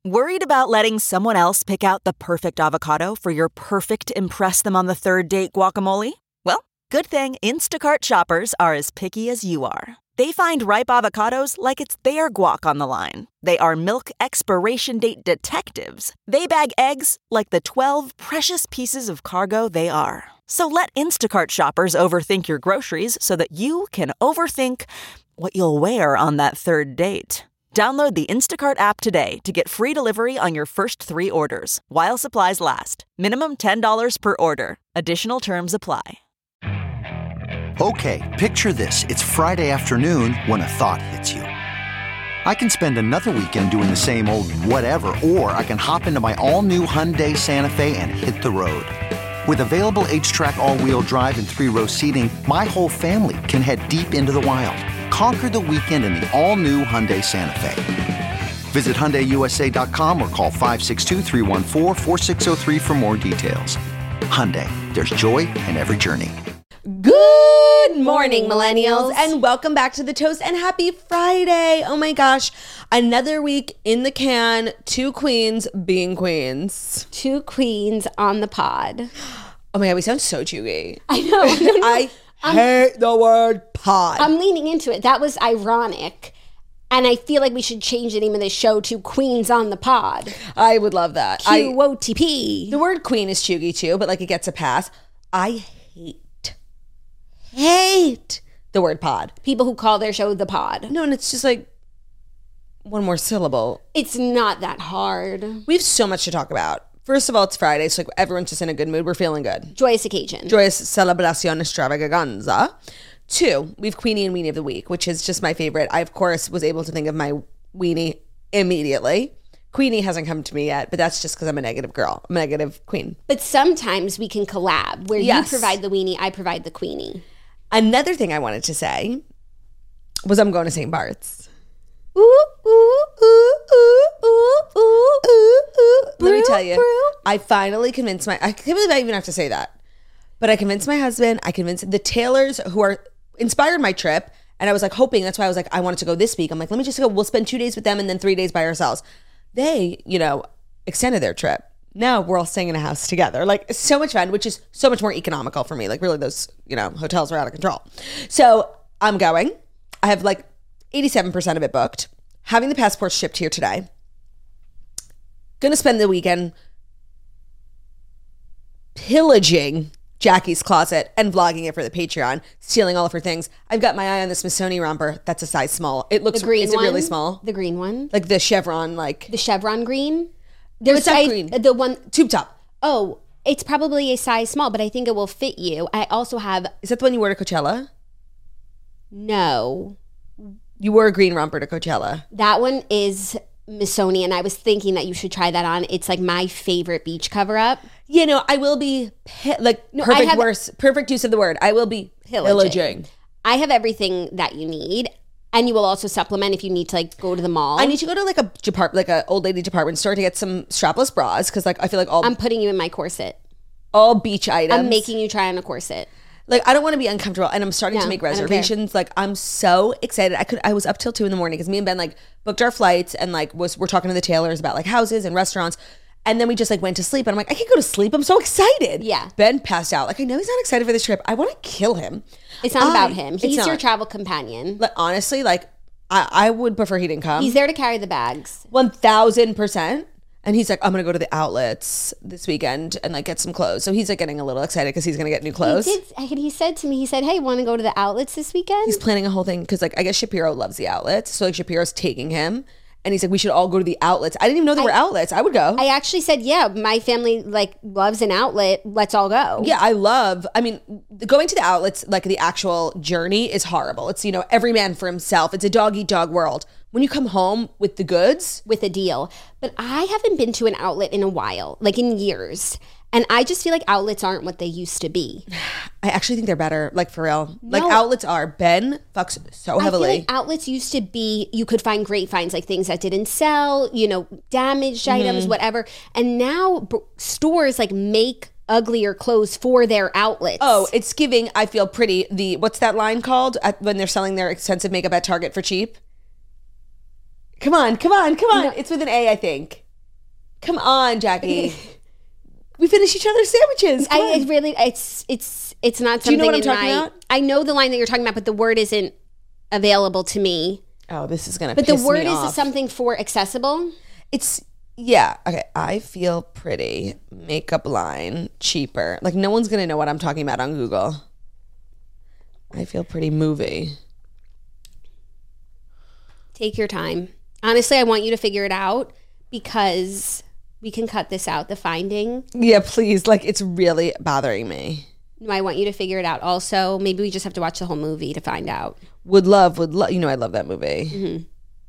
Worried about letting someone else pick out the perfect avocado for your perfect impress them on the third date guacamole? Well, good thing Instacart shoppers are as picky as you are. They find ripe avocados like it's their guac on the line. They are milk expiration date detectives. They bag eggs like the 12 precious pieces of cargo they are. So let Instacart shoppers overthink your groceries so that you can overthink what you'll wear on that third date. Download the Instacart app today to get free delivery on your first 3 orders, while supplies last. Minimum $10 per order. Additional terms apply. Okay, picture this. It's Friday afternoon when a thought hits you. I can spend another weekend doing the same old whatever, or I can hop into my all-new Hyundai Santa Fe and hit the road. With available H-Track all-wheel drive and 3-row seating, my whole family can head deep into the wild. Conquer the weekend in the all-new Hyundai Santa Fe. Visit HyundaiUSA.com or call 562-314-4603 for more details. Hyundai, there's joy in every journey. Good morning, millennials, and welcome back to The Toast, and happy Friday. Oh my gosh, another week in the can, 2 queens being queens. 2 queens on the pod. Oh my God, we sound so chewy. I know. I hate the word pod. I'm leaning into it. That was ironic. And I feel like we should change the name of the show to Queens on the Pod. I would love that. QOTP. The word queen is chuggy too, but like it gets a pass. I hate the word pod. People who call their show The Pod. No, and it's just like one more syllable. It's not that hard. We have so much to talk about. First of all, it's Friday, so like everyone's just in a good mood. We're feeling good. Joyous occasion. Joyous celebración extravaganza. 2, we have Queenie and Weenie of the Week, which is just my favorite. I, of course, was able to think of my Weenie immediately. Queenie hasn't come to me yet, but that's just because I'm a negative girl. I'm a negative queen. But sometimes we can collab, where Yes. you provide the Weenie, I provide the Queenie. Another thing I wanted to say was I'm going to St. Bart's. Ooh, ooh, ooh, ooh, ooh, ooh, ooh, ooh. Let me tell you, Brew. I finally convinced I can't believe I even have to say that, but I convinced my husband, I convinced the Taylors who are inspired my trip, and I was like hoping, that's why I was like, I wanted to go this week. I'm like, let me just go, we'll spend 2 days with them and then 3 days by ourselves. They, extended their trip. Now we're all staying in a house together. Like, it's so much fun, which is so much more economical for me. Like, really, those, hotels are out of control. So I'm going. I have like 87% of it booked. Having the passport shipped here today. Gonna spend the weekend pillaging Jackie's closet and vlogging it for the Patreon, stealing all of her things. I've got my eye on the Smithsonian romper. That's a size small. It looks, The green is it one? really small? The green one. Like the chevron, like The chevron green. What's that green? The one. Tube top. Oh, it's probably a size small, but I think it will fit you. I also have. Is that the one you wore to Coachella? No. You wore a green romper to Coachella. That one is Smithsonian. I was thinking that you should try that on. It's like my favorite beach cover up. I will be perfect use of the word. I will be pillaging. I have everything that you need, and you will also supplement if you need to go to the mall. I need to go to like a old lady department store to get some strapless bras because I feel like I'm putting you in my corset. all beach items. I'm making you try on a corset. I don't want to be uncomfortable, and I'm starting to make reservations. I'm so excited. I was up till 2 a.m. because me and Ben booked our flights and we're talking to the Taylors about houses and restaurants, and then we just went to sleep. And I'm like, I can't go to sleep. I'm so excited. Yeah. Ben passed out. I know he's not excited for this trip. I want to kill him. It's not about him. He's not. your travel companion. Honestly, I would prefer he didn't come. He's there to carry the bags. 1,000%. And he's like, I'm going to go to the outlets this weekend and get some clothes. So he's getting a little excited because he's going to get new clothes. He said to me, hey, want to go to the outlets this weekend? He's planning a whole thing because I guess Shapiro loves the outlets. So Shapiro's taking him. And he's like, we should all go to the outlets. I didn't even know there were outlets. I would go. I actually said, yeah, my family loves an outlet. Let's all go. Yeah, going to the outlets, the actual journey is horrible. It's, every man for himself. It's a dog-eat-dog world. When you come home with the goods. With a deal. But I haven't been to an outlet in a while, in years. And I just feel like outlets aren't what they used to be. I actually think they're better, for real. No. Outlets are. Ben fucks so heavily. I feel like outlets used to be, you could find great finds, things that didn't sell, damaged items, whatever. And now stores make uglier clothes for their outlets. Oh, it's giving, I feel pretty, what's that line called when they're selling their expensive makeup at Target for cheap? Come on. No. It's with an A, I think. Come on, Jackie. We finish each other's sandwiches. Come on. I really, it's not something. Do you know what I'm talking about? I know the line that you're talking about, but the word isn't available to me. Oh, this is gonna. But piss the word me is off. something for accessible. It's yeah. Okay, I feel pretty. Makeup line cheaper. Like no one's gonna know what I'm talking about on Google. I feel pretty movie. Take your time. Honestly, I want you to figure it out because we can cut this out. The finding. Yeah, please. Like it's really bothering me. No, I want you to figure it out. Also, maybe we just have to watch the whole movie to find out. Would love. You know I love that movie. Mm-hmm.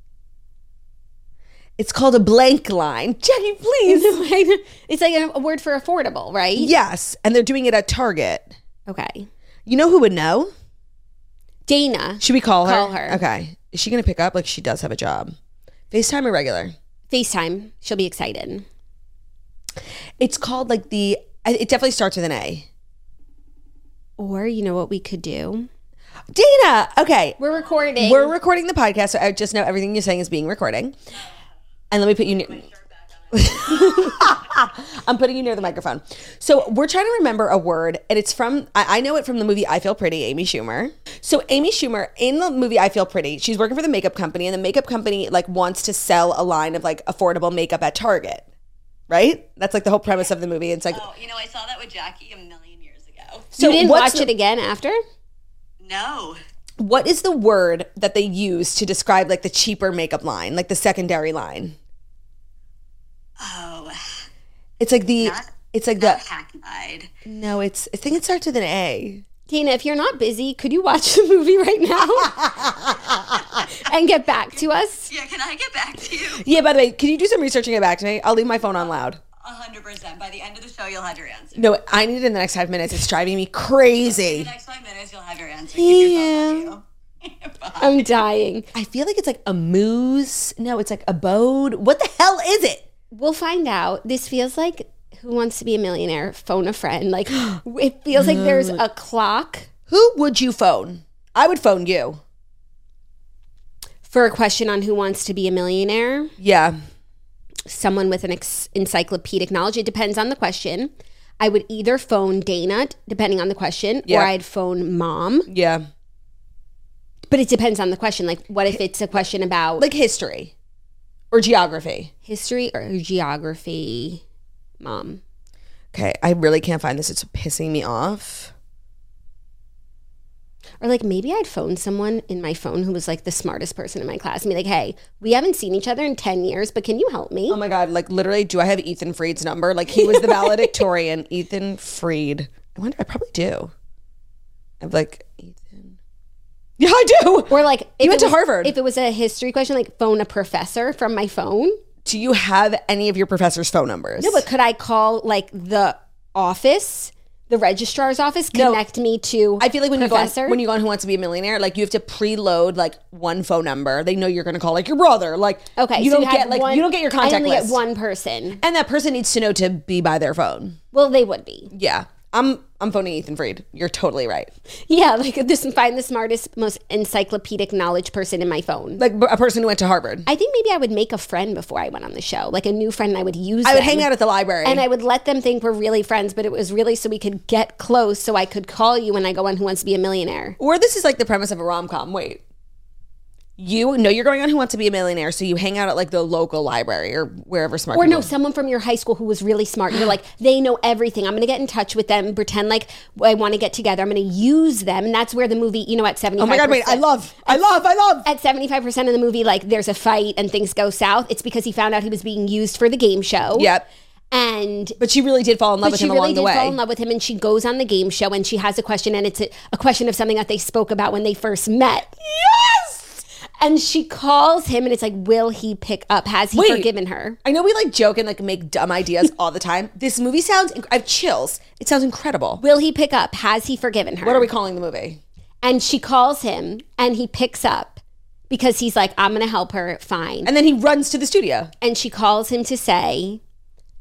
It's called a blank line. Jackie, please. It's like a word for affordable, right? Yes, and they're doing it at Target. Okay. You know who would know? Dana. Should we call her? Call her. Okay. Is she going to pick up? Like she does have a job. FaceTime or regular? FaceTime. She'll be excited. It's called like it definitely starts with an A. Or you know what we could do? Dana. Okay. We're recording. We're recording the podcast. So I just know everything you're saying is being recorded. And let me put you near. I'm putting you near the microphone. So we're trying to remember a word, and it's from, I know it from the movie I Feel Pretty, Amy Schumer. So Amy Schumer, in the movie I Feel Pretty, she's working for the makeup company, and the makeup company like wants to sell a line of like affordable makeup at Target, right? That's like the whole premise of the movie. It's like, oh, I saw that with Jackie a million years ago. So you didn't watch it again after? No. What is the word that they use to describe like the cheaper makeup line, like the secondary line? Oh. It's like Not hackneyed. No, I think it starts with an A. Tina, if you're not busy, could you watch the movie right now and get back to us? Yeah, can I get back to you? Yeah, by the way, can you do some research and get back to me? I'll leave my phone on loud. 100%. By the end of the show, you'll have your answer. No, I need it in the next 5 minutes. It's driving me crazy. In the next 5 minutes, you'll have your answer. Keep your phone on you. Bye. I'm dying. I feel like it's like a moose. No, it's like abode. What the hell is it? We'll find out. This feels like Who Wants to Be a Millionaire? Phone a friend. Like it feels like there's a clock. Who would you phone? I would phone you. For a question on Who Wants to Be a Millionaire? Yeah. Someone with an encyclopedic knowledge. It depends on the question. I would either phone Dana, depending on the question, Yeah. or I'd phone Mom. Yeah. But it depends on the question. Like, what if it's a question about Like history or geography? history or geography? Mom. Okay, I really can't find this. It's pissing me off. Or like maybe I'd phone someone in my phone who was like the smartest person in my class and be like, hey, we haven't seen each other in 10 years, but can you help me? Oh my God, like literally, do I have Ethan Freed's number? Like he was the valedictorian. Ethan Freed. I probably do. I'm like, Ethan. Yeah, I do. Or like if You went it to was- Harvard. If it was a history question, like phone a professor from my phone. Do you have any of your professor's phone numbers? No, but could I call like the office, the registrar's office, No. connect me to I feel like when professor? you go on Who Wants to Be a Millionaire, like you have to preload like one phone number. They know you're going to call like your brother. Like Okay, you so don't had get like one- you don't get your contact I only list. get one person. And that person needs to know to be by their phone. Well, they would be. Yeah, I'm phoning Ethan Freed. You're totally right. Yeah, like find the smartest, most encyclopedic knowledge person in my phone. Like a person who went to Harvard. I think maybe I would make a friend before I went on the show, like a new friend. And I would use. I would them. hang out at the library. And I would let them think we're really friends, but it was really so we could get close so I could call you when I go on Who Wants to Be a Millionaire. Or this is like the premise of a rom-com. Wait. You know you're going on Who Wants to Be a Millionaire, so you hang out at like the local library or wherever smart Or people. no, someone from your high school who was really smart. You're like, they know everything. I'm going to get in touch with them, pretend like I want to get together. I'm going to use them. And that's where the movie, at 75%. Oh my God, wait, I love. At 75% of the movie, like there's a fight and things go south. It's because he found out he was being used for the game show. Yep. And But she really did fall in love with him along the way. fall in love with him, and she goes on the game show and she has a question, and it's a question of something that they spoke about when they first met. Yes! And she calls him and it's like, will he pick up? Has he Wait. forgiven her? I know we like joke and like make dumb ideas all the time. This movie sounds, I have chills. It sounds incredible. Will he pick up? Has he forgiven her? What are we calling the movie? And she calls him and he picks up because he's like, I'm going to help her. Fine. And then he runs to the studio. And she calls him to say,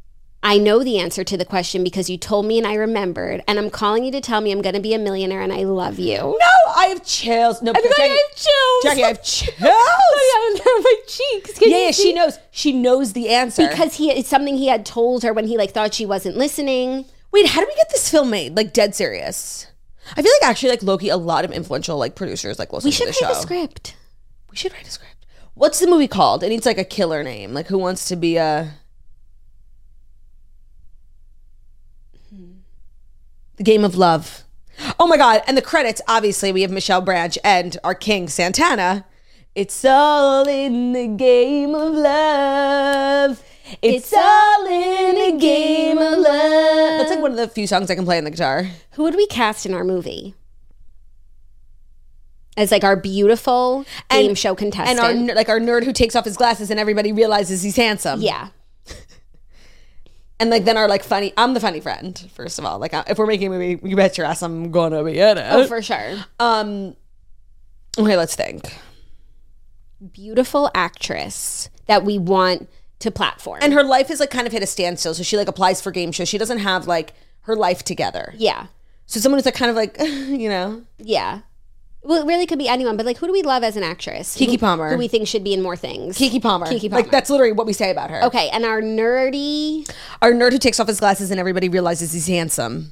I know the answer to the question because you told me and I remembered, and I'm calling you to tell me I'm going to be a millionaire and I love you. No, I have chills. No, Jackie, I have chills. Jackie, I have chills. I have my cheeks. Yeah, she knows. She knows the answer. Because it's something he had told her when he like thought she wasn't listening. Wait, how did we get this film made? Like, dead serious. I feel like actually, like, Loki, a lot of influential, like, producers, like, listen We to should the show. write a script. We should write a script. What's the movie called? It needs, like, a killer name. Like, who wants to be a... The Game of Love. Oh, my God. And the credits, obviously, we have Michelle Branch and our king, Santana. It's all in the game of love. It's all in a game of love. That's like one of the few songs I can play on the guitar. Who would we cast in our movie? As like our beautiful game show contestant. And our nerd who takes off his glasses and everybody realizes he's handsome. Yeah. And like then our like funny, I'm the funny friend, first of all. Like if we're making a movie, you bet your ass I'm gonna be in it. Oh, for sure. Okay, let's think. Beautiful actress that we want to platform. And her life is like kind of hit a standstill. So she like applies for game shows. She doesn't have like her life together. Yeah. So someone who's like kind of like, you know. Yeah. Well, it really could be anyone, but like, who do we love as an actress? Keke Palmer. Who we think should be in more things? Keke Palmer. Like, that's literally what we say about her. Okay, and our nerd who takes off his glasses and everybody realizes he's handsome.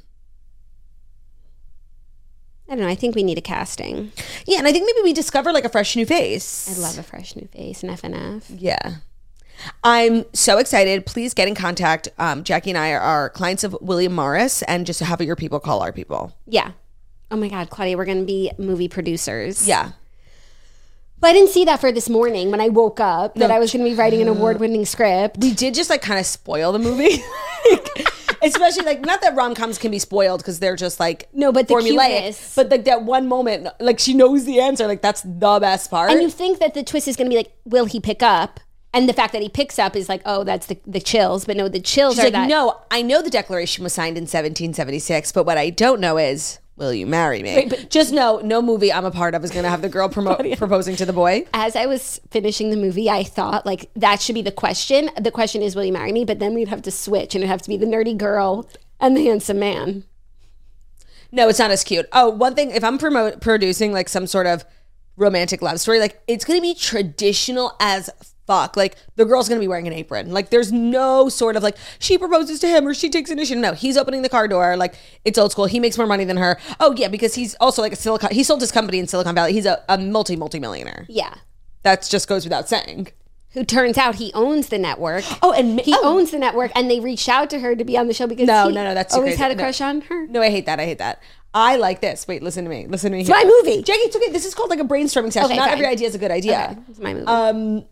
I don't know. I think we need a casting. Yeah, and I think maybe we discover like a fresh new face. I love a fresh new face, an FNF. Yeah. I'm so excited. Please get in contact. Jackie and I are clients of William Morris, and just have your people call our people. Yeah. Oh my God, Claudia, we're going to be movie producers. Yeah. But I didn't see that for this morning when I woke up, that I was going to be writing an award-winning script. We did just like kind of spoil the movie. Especially like, not that rom-coms can be spoiled because they're just like no, but the formulaic. cuteness. But like that one moment, like she knows the answer. Like that's the best part. And you think that the twist is going to be like, will he pick up? And the fact that he picks up is like, oh, that's the chills. But no, the chills She's are like, that. no, I know the Declaration was signed in 1776, but what I don't know is, will you marry me? Wait, but just know, no movie I'm a part of is going to have the girl proposing to the boy. As I was finishing the movie, I thought like that should be the question. The question is, will you marry me? But then we'd have to switch and it'd have to be the nerdy girl and the handsome man. No, it's not as cute. Oh, one thing, if I'm producing like some sort of romantic love story, like it's going to be traditional as fuck. Like the girl's going to be wearing an apron. Like there's no sort of like she proposes to him or she takes initiative. No, he's opening the car door. Like it's old school. He makes more money than her. Oh yeah, because he's also like he sold his company in Silicon Valley. He's a multi-millionaire. Yeah. That just goes without saying. Who turns out he owns the network. Oh, and he owns the network, and they reached out to her to be on the show because no, he that's too always crazy. had a crush on her. No, I hate that. I like this. Wait, listen to me. It's my movie. Jackie, it's okay. This is called like a brainstorming session. Okay, Not fine. every idea is a good idea. Okay, it's my movie.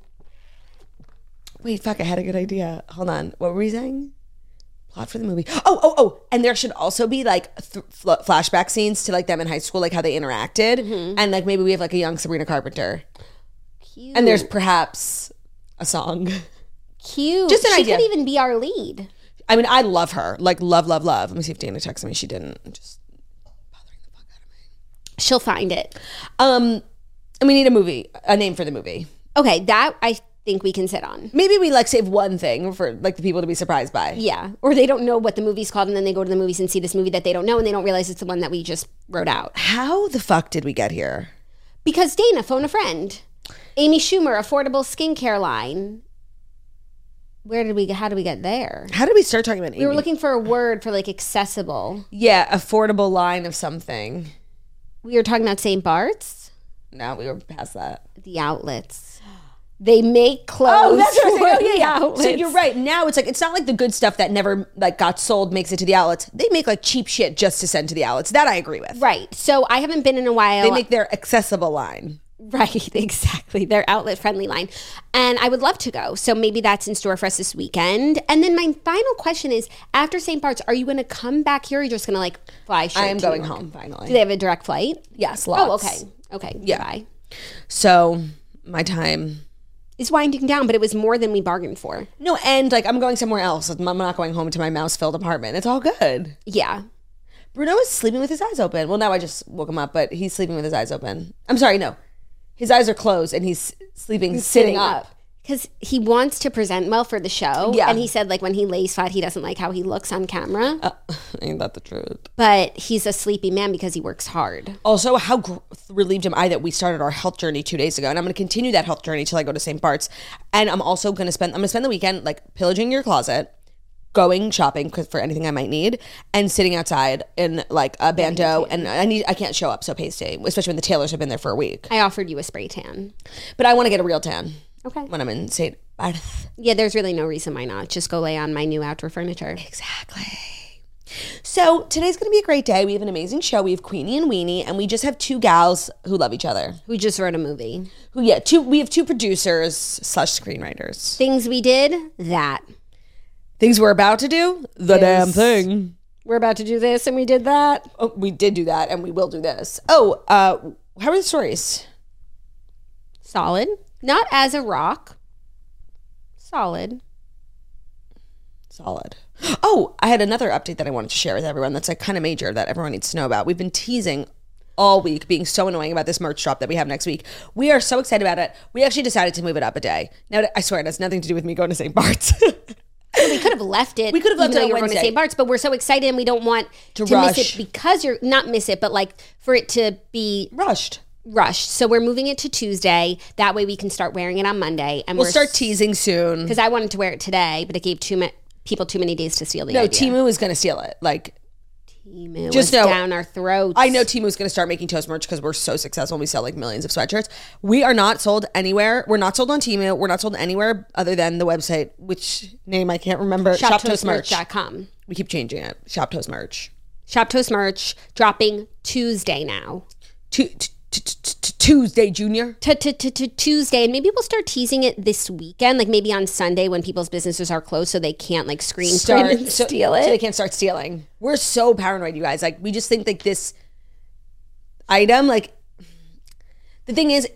Wait, fuck, I had a good idea. Hold on. What were we saying? Plot for the movie. Oh. And there should also be like flashback scenes to like them in high school, like how they interacted. Mm-hmm. And like maybe we have like a young Sabrina Carpenter. Cute. And there's perhaps a song. Cute. Just an she idea. could even be our lead. I mean, I love her. Like love. Let me see if Dana texted me. She didn't. Just bothering the fuck out of me. She'll find it. And we need a name for the movie. Okay, that I think we can sit on. Maybe we like save one thing for like the people to be surprised by. Yeah. Or they don't know what the movie's called and then they go to the movies and see this movie that they don't know and they don't realize it's the one that we just wrote out. How the fuck did we get here? Because Dana, phone a friend. Amy Schumer, affordable skincare line. How did we get there? How did we start talking about Amy? We were looking for a word for like accessible. Yeah, affordable line of something. We were talking about St. Bart's. No, we were past that. The outlets. They make clothes. Oh, that's what I was saying. for the outlets. So you're right. Now it's like it's not like the good stuff that never like got sold makes it to the outlets. They make like cheap shit just to send to the outlets. That I agree with. Right. So I haven't been in a while. They make their accessible line. Right, exactly. Their outlet friendly line. And I would love to go. So maybe that's in store for us this weekend. And then my final question is, after St. Bart's, are you going to come back here or are you just going to like fly straight I am to going New York? home finally. Do they have a direct flight? Yes, lots. Oh, okay. Okay. Yeah. Bye. So my time It's winding down, but it was more than we bargained for. No, and like I'm going somewhere else. I'm not going home to my mouse-filled apartment. It's all good. Yeah. Bruno is sleeping with his eyes open. Well, now I just woke him up, but he's sleeping with his eyes open. I'm sorry, no. His eyes are closed and he's sleeping sitting up. Because he wants to present well for the show. Yeah. And he said, like, when he lays flat, he doesn't like how he looks on camera. Ain't that the truth? But he's a sleepy man because he works hard. Also, how relieved am I that we started our health journey 2 days ago, and I'm going to continue that health journey till I go to St. Bart's. And I'm also going to spend the weekend like pillaging your closet, going shopping for anything I might need, and sitting outside in like a bandeau. And I can't show up so pasty, especially when the tailors have been there for a week. I offered you a spray tan. But I want to get a real tan. Okay. When I'm in St. Bart's. Yeah, there's really no reason why not. Just go lay on my new outdoor furniture. Exactly. So today's going to be a great day. We have an amazing show. We have Queenie and Weenie, and we just have two gals who love each other. Who just wrote a movie. We have two producers / screenwriters. Things we did, that. Things we're about to do, the damn thing. We're about to do this and we did that. Oh, we did do that, and we will do this. Oh, how are the stories? Solid. Not as a rock. Solid. Oh, I had another update that I wanted to share with everyone that's like kind of major that everyone needs to know about. We've been teasing all week, being so annoying about this merch drop that we have next week. We are so excited about it. We actually decided to move it up a day. Now, I swear it has nothing to do with me going to St. Bart's. We could have left it. We could have left even it though on you're going to Wednesday. St. Bart's, but we're so excited and we don't want to rush. miss it because you're not miss it, but like for it to be Rushed. So we're moving it to Tuesday. That way we can start wearing it on Monday, and We'll start teasing soon. because I wanted to wear it today, but it gave people too many days to steal the No, idea. Timu is going to steal it. Like, Timu just was know- down our throats. I know Timu's going to start making Toast merch because we're so successful and we sell like millions of sweatshirts. We are not sold anywhere. We're not sold on Timu. We're not sold anywhere other than the website, which name I can't remember. ShopToastMerch.com. We keep changing it. Shop Toast Merch. Shop Toast Merch dropping Tuesday now. Tuesday, Junior. Tuesday, and maybe we'll start teasing it this weekend, like maybe on Sunday when people's businesses are closed, so they can't like screen print and steal it. So they can't start stealing. We're so paranoid, you guys. Like, we just think like this item, like, the thing is,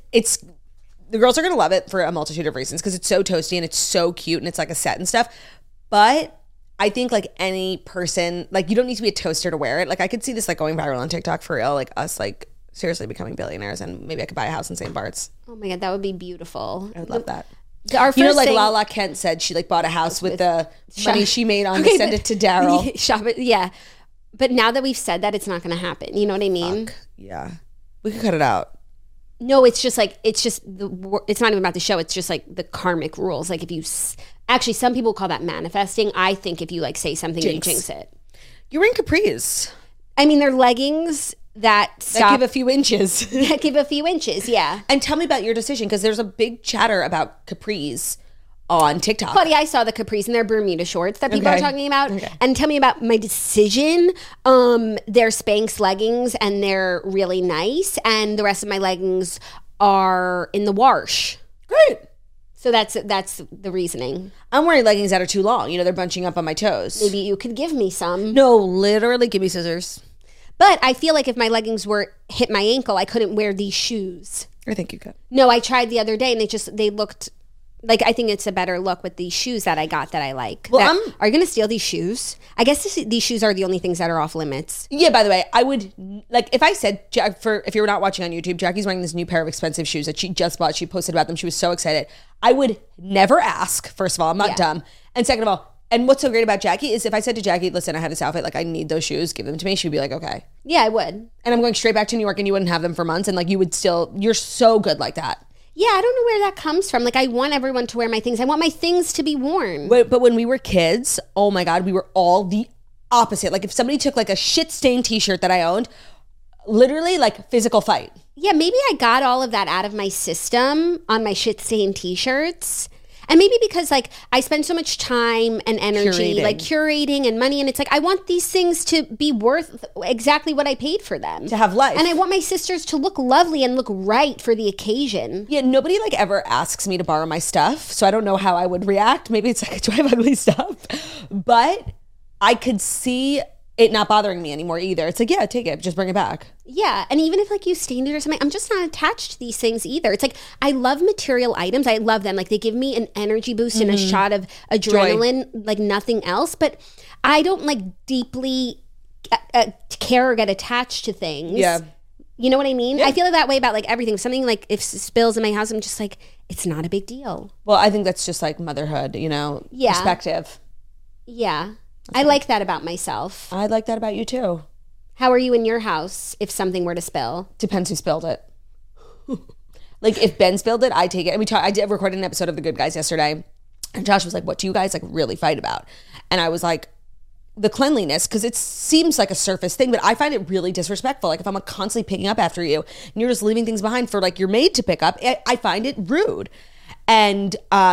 the girls are gonna love it for a multitude of reasons because it's so toasty and it's so cute and it's like a set and stuff. But I think like any person, like, you don't need to be a toaster to wear it. Like, I could see this like going viral on TikTok for real, like us like seriously becoming billionaires, and maybe I could buy a house in St. Bart's. Oh my god, that would be beautiful. I would love that. Our first You know, like thing- Lala Kent said, she like bought a house with the money she made on to send it to Daryl. Shop it, yeah. But now that we've said that, it's not going to happen. You know what I mean? Yeah, we could cut it out. No, it's just like it's not even about the show. It's just like the karmic rules. Like if you actually, some people call that manifesting. I think if you like say something, you jinx it. You're in capris. I mean, they're leggings that stop. Give a few inches. that give a few inches. Yeah. And tell me about your decision, because there's a big chatter about capris on TikTok. Claudia, I saw the capris and their Bermuda shorts that people are Okay. talking about. And tell me about my decision. They're Spanx leggings and they're really nice. And the rest of my leggings are in the wash. Great. So that's the reasoning. I'm wearing leggings that are too long. You know, they're bunching up on my toes. Maybe you could give me some. No, literally, give me scissors. But I feel like if my leggings hit my ankle, I couldn't wear these shoes. I think you could. No, I tried the other day and they looked like, I think it's a better look with these shoes that I got that I like. Well, are you going to steal these shoes? I guess these shoes are the only things that are off limits. Yeah, by the way, I would, like, if I said, if you're not watching on YouTube, Jackie's wearing this new pair of expensive shoes that she just bought. She posted about them. She was so excited. I would never ask, first of all. I'm not dumb. And second of all, and what's so great about Jackie is if I said to Jackie, listen, I have this outfit, like, I need those shoes, give them to me, she'd be like, okay. Yeah, I would. And I'm going straight back to New York and you wouldn't have them for months, and like you would still, you're so good like that. Yeah, I don't know where that comes from. Like, I want everyone to wear my things. I want my things to be worn. But when we were kids, oh my God, we were all the opposite. Like if somebody took like a shit stained t-shirt that I owned, literally like physical fight. Yeah, maybe I got all of that out of my system on my shit-stained t-shirts. And maybe because like I spend so much time and energy like curating and money, and it's like I want these things to be worth exactly what I paid for them. To have life. And I want my sisters to look lovely and look right for the occasion. Yeah, nobody like ever asks me to borrow my stuff, so I don't know how I would react. Maybe it's like, do I have ugly stuff? But I could see it not bothering me anymore either. It's like, yeah, take it, just bring it back. Yeah, and even if like you stained it or something, I'm just not attached to these things either. It's like I love material items. I love them. Like they give me an energy boost and a shot of adrenaline like nothing else. But I don't like deeply care or get attached to things. Yeah. You know what I mean? Yeah. I feel that way about like everything. Something like if spills in my house, I'm just like, it's not a big deal. Well, I think that's just like motherhood, Yeah. perspective. Yeah. I like that about myself. I like that about you too. How are you in your house if something were to spill? Depends who spilled it. Like if Ben spilled it, I take it. And I did record an episode of The Good Guys yesterday, and Josh was like, "What do you guys like really fight about?" And I was like, "The cleanliness," because it seems like a surface thing, but I find it really disrespectful. Like if I'm constantly picking up after you and you're just leaving things behind for like your maid to pick up, I find it rude. And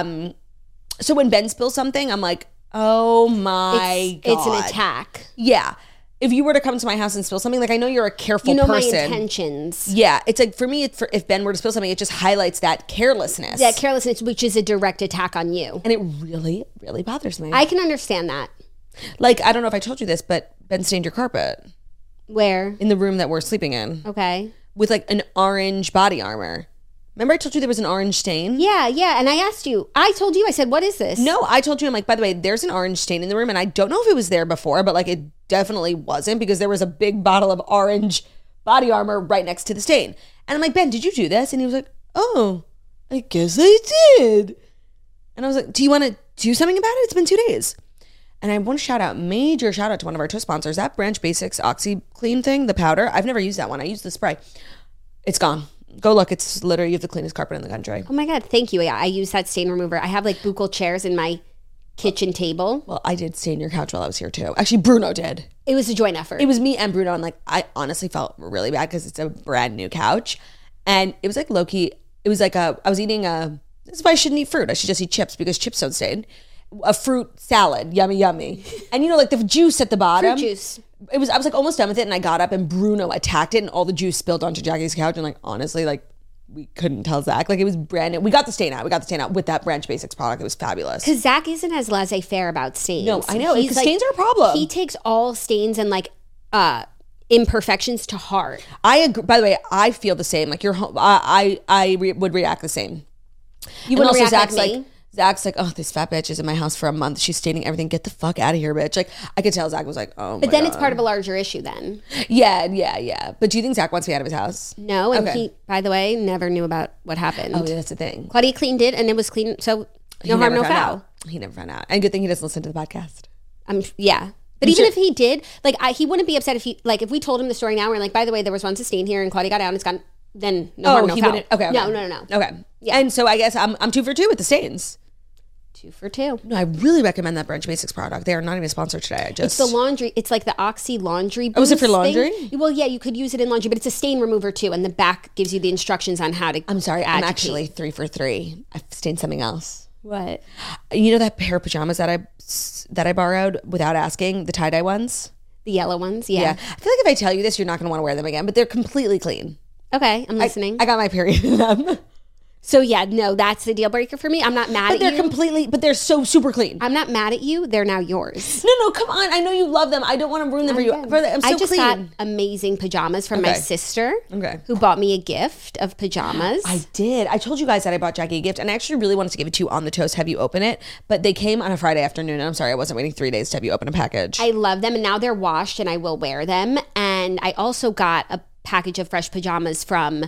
so when Ben spills something, I'm like, "Oh my God." It's an attack. Yeah. If you were to come to my house and spill something, like I know you're a careful person. My intentions. Yeah. It's like for me, if Ben were to spill something, it just highlights that carelessness. That carelessness, which is a direct attack on you. And it really, really bothers me. I can understand that. Like, I don't know if I told you this, but Ben stained your carpet Where? in the room that we're sleeping in Okay. with like an orange body armor. Remember I told you there was an orange stain? Yeah. And I asked you, I told you, I said, what is this? No, I told you, I'm like, by the way, there's an orange stain in the room. And I don't know if it was there before, but like it definitely wasn't because there was a big bottle of orange body armor right next to the stain. And I'm like, Ben, did you do this? And he was like, oh, I guess I did. And I was like, do you want to do something about it? It's been 2 days. And I want to major shout out to one of our toast sponsors, that Branch Basics OxyClean thing, the powder. I've never used that one. I used the spray. It's gone. Go look. It's literally you have the cleanest carpet in the country. Oh my God. Thank you. Yeah, I use that stain remover. I have like buccal chairs in my kitchen table. Well, I did stain your couch while I was here too. Actually, Bruno did. It was a joint effort. It was me and Bruno. And like, I honestly felt really bad because it's a brand new couch. And it was like low-key. It was like I was eating this is why I shouldn't eat fruit. I should just eat chips because chips don't stain. A fruit salad. Yummy, yummy. And like the juice at the bottom. Fruit juice. I was like almost done with it and I got up and Bruno attacked it and all the juice spilled onto Jackie's couch and like honestly like we couldn't tell Zach. Like it was brand new. We got the stain out with that Branch Basics product. It was fabulous. Because Zach isn't as laissez-faire about stains. No, I know. Because stains are a problem. He takes all stains and like imperfections to heart. I agree. By the way, I feel the same. Like I would react the same. You wouldn't react like me? Zach's like, oh, this fat bitch is in my house for a month. She's staining everything. Get the fuck out of here, bitch. Like, I could tell Zach was like, oh, But then it's part of a larger issue then. Yeah. But do you think Zach wants me out of his house? No, and he, by the way, never knew about what happened. Oh, yeah, that's the thing. Claudia cleaned it, and it was clean, so no harm, no foul. He never found out. And good thing he doesn't listen to the podcast. Yeah. But even if he did, like, he wouldn't be upset if we told him the story now, we're like, by the way, there was once a stain here, and Claudia got out, and it's gone, then no harm, no foul. Wouldn't. Okay. No. Okay. Yeah. And so I guess I'm 2 for 2 with the stains. 2 for 2. No, I really recommend that Branch Basics product. They are not even sponsored today. It's the laundry. It's like the Oxy laundry boost. Oh, is it for laundry? Thing. Well, yeah, you could use it in laundry, but it's a stain remover too. And the back gives you the instructions on how to. I'm sorry, I'm actually 3 for 3. I've stained something else. What? You know that pair of pajamas that I borrowed without asking, the tie-dye ones? The yellow ones, yeah. I feel like if I tell you this, you're not going to want to wear them again, but they're completely clean. Okay, I'm listening. I got my period in them. So yeah, no, that's the deal breaker for me. I'm not mad at you. But they're so super clean. I'm not mad at you. They're now yours. No, come on. I know you love them. I don't want to ruin them for you. I'm so I just clean. got amazing pajamas from my sister, who bought me a gift of pajamas. I did. I told you guys that I bought Jackie a gift, and I actually really wanted to give it to you on the toast, have you open it, but they came on a Friday afternoon, and I'm sorry, I wasn't waiting 3 days to have you open a package. I love them, and now they're washed, and I will wear them. And I also got a package of fresh pajamas from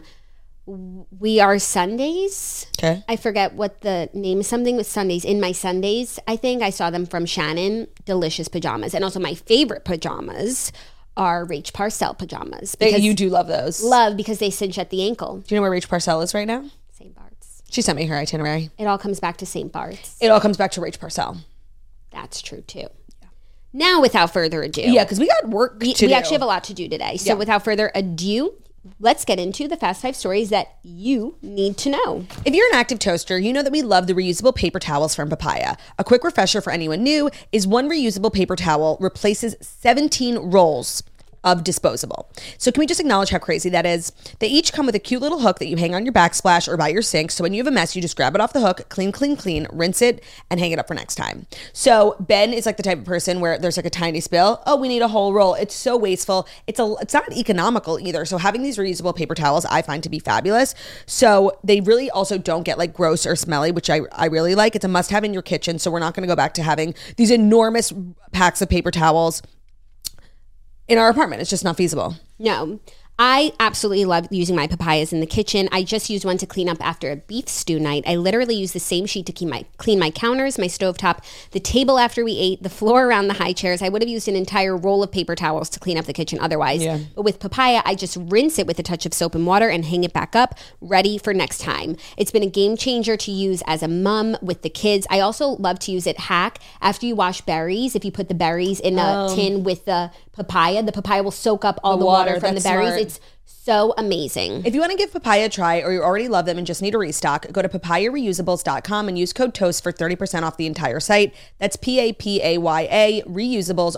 We Are Sundays. Okay. I forget what the name is. Something with Sundays. In My Sundays, I think. I saw them from Shannon. Delicious pajamas. And also my favorite pajamas are Rach Parcell pajamas. You do love those. Because they cinch at the ankle. Do you know where Rach Parcell is right now? St. Bart's. She sent me her itinerary. It all comes back to St. Bart's. It all comes back to Rach Parcell. That's true too. Now, without further ado. Yeah, because we got work to do. We actually have a lot to do today. So without further ado, let's get into the Fast 5 stories that you need to know. If you're an active toaster, you know that we love the reusable paper towels from Papaya. A quick refresher for anyone new is one reusable paper towel replaces 17 rolls of disposable. So can we just acknowledge how crazy that is? They each come with a cute little hook that you hang on your backsplash or by your sink. So when you have a mess, you just grab it off the hook, clean, rinse it, and hang it up for next time. So Ben is like the type of person where there's like a tiny spill. Oh, we need a whole roll. It's so wasteful. It's not economical either. So having these reusable paper towels, I find to be fabulous. So they really also don't get like gross or smelly, which I really like. It's a must have in your kitchen. So we're not going to go back to having these enormous packs of paper towels in our apartment. It's just not feasible. No. I absolutely love using my papayas in the kitchen. I just used one to clean up after a beef stew night. I literally use the same sheet to clean my counters, my stovetop, the table after we ate, the floor around the high chairs. I would have used an entire roll of paper towels to clean up the kitchen otherwise. Yeah. But with papaya, I just rinse it with a touch of soap and water and hang it back up, ready for next time. It's been a game changer to use as a mom with the kids. I also love to use it hack after you wash berries. If you put the berries in a tin with the papaya will soak up all the water from the berries. Smart. It's so amazing. If you want to give papaya a try or you already love them and just need a restock, go to papayareusables.com and use code TOAST for 30% off the entire site. That's PAPAYA reusables,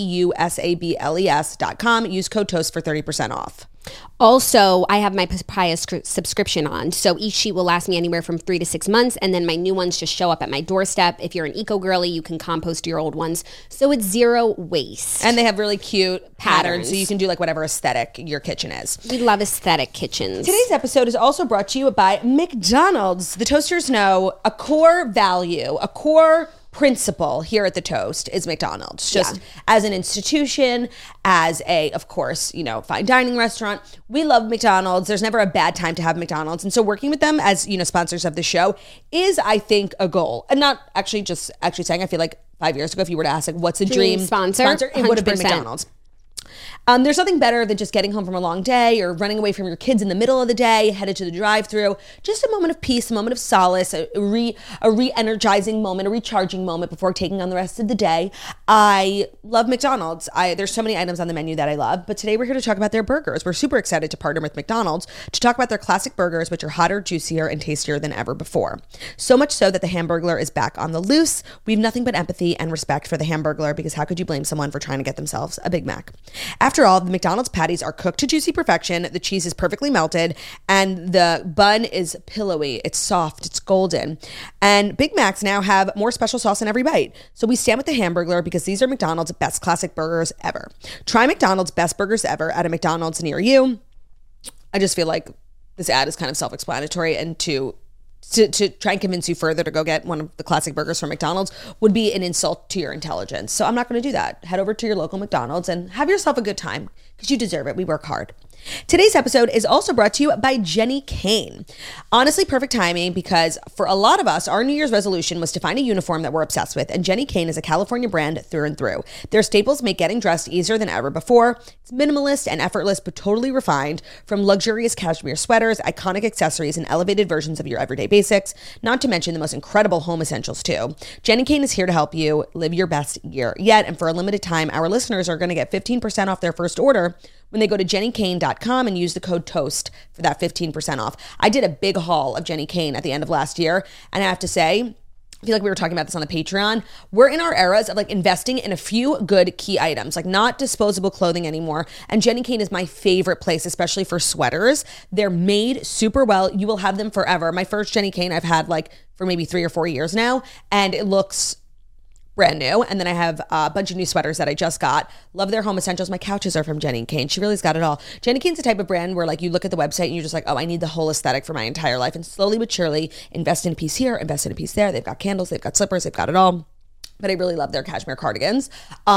REUSABLES.com. Use code TOAST for 30% off. Also, I have my papaya subscription on. So each sheet will last me anywhere from 3 to 6 months. And then my new ones just show up at my doorstep. If you're an eco girly, you can compost your old ones. So it's zero waste. And they have really cute patterns. So you can do like whatever aesthetic your kitchen is. We love aesthetic kitchens. Today's episode is also brought to you by McDonald's. The Toasters know a core value, a core principle here at The Toast is McDonald's. Just as an institution, as a, of course, fine dining restaurant. We love McDonald's. There's never a bad time to have McDonald's. And so working with them as, sponsors of the show is, I think, a goal. And not actually saying, I feel like 5 years ago, if you were to ask, like, what's a dream sponsor, it would have been McDonald's. There's nothing better than just getting home from a long day or running away from your kids in the middle of the day, headed to the drive-thru. Just a moment of peace, a moment of solace, a re-energizing moment, a recharging moment before taking on the rest of the day. I love McDonald's. There's so many items on the menu that I love, but today we're here to talk about their burgers. We're super excited to partner with McDonald's to talk about their classic burgers, which are hotter, juicier, and tastier than ever before. So much so that the Hamburglar is back on the loose. We have nothing but empathy and respect for the Hamburglar because how could you blame someone for trying to get themselves a Big Mac? After all, the McDonald's patties are cooked to juicy perfection, the cheese is perfectly melted, and the bun is pillowy, it's soft, it's golden. And Big Macs now have more special sauce in every bite. So we stand with the Hamburglar because these are McDonald's best classic burgers ever. Try McDonald's best burgers ever at a McDonald's near you. I just feel like this ad is kind of self-explanatory, and to try and convince you further to go get one of the classic burgers from McDonald's would be an insult to your intelligence. So I'm not going to do that. Head over to your local McDonald's and have yourself a good time because you deserve it. We work hard. Today's episode is also brought to you by Jenni Kayne. Honestly, perfect timing because for a lot of us, our New Year's resolution was to find a uniform that we're obsessed with, and Jenni Kayne is a California brand through and through. Their staples make getting dressed easier than ever before. It's minimalist and effortless, but totally refined, from luxurious cashmere sweaters, iconic accessories, and elevated versions of your everyday basics, not to mention the most incredible home essentials too. Jenni Kayne is here to help you live your best year yet, and for a limited time, our listeners are going to get 15% off their first order when they go to JenniKayne.com and use the code TOAST for that 15% off. I did a big haul of Jenni Kayne at the end of last year, and I have to say, I feel like we were talking about this on the Patreon. We're in our eras of like investing in a few good key items, like not disposable clothing anymore. And Jenni Kayne is my favorite place, especially for sweaters. They're made super well. You will have them forever. My first Jenni Kayne I've had like for maybe 3 or 4 years now, and it looks brand new. And then I have a bunch of new sweaters that I just got. Love their home essentials. My couches are from Jenni Kayne. She really's got it all. Jenni Kayne's the type of brand where like you look at the website and you're just like, oh, I need the whole aesthetic for my entire life. And slowly but surely invest in a piece here, invest in a piece there. They've got candles, they've got slippers, they've got it all. But I really love their cashmere cardigans.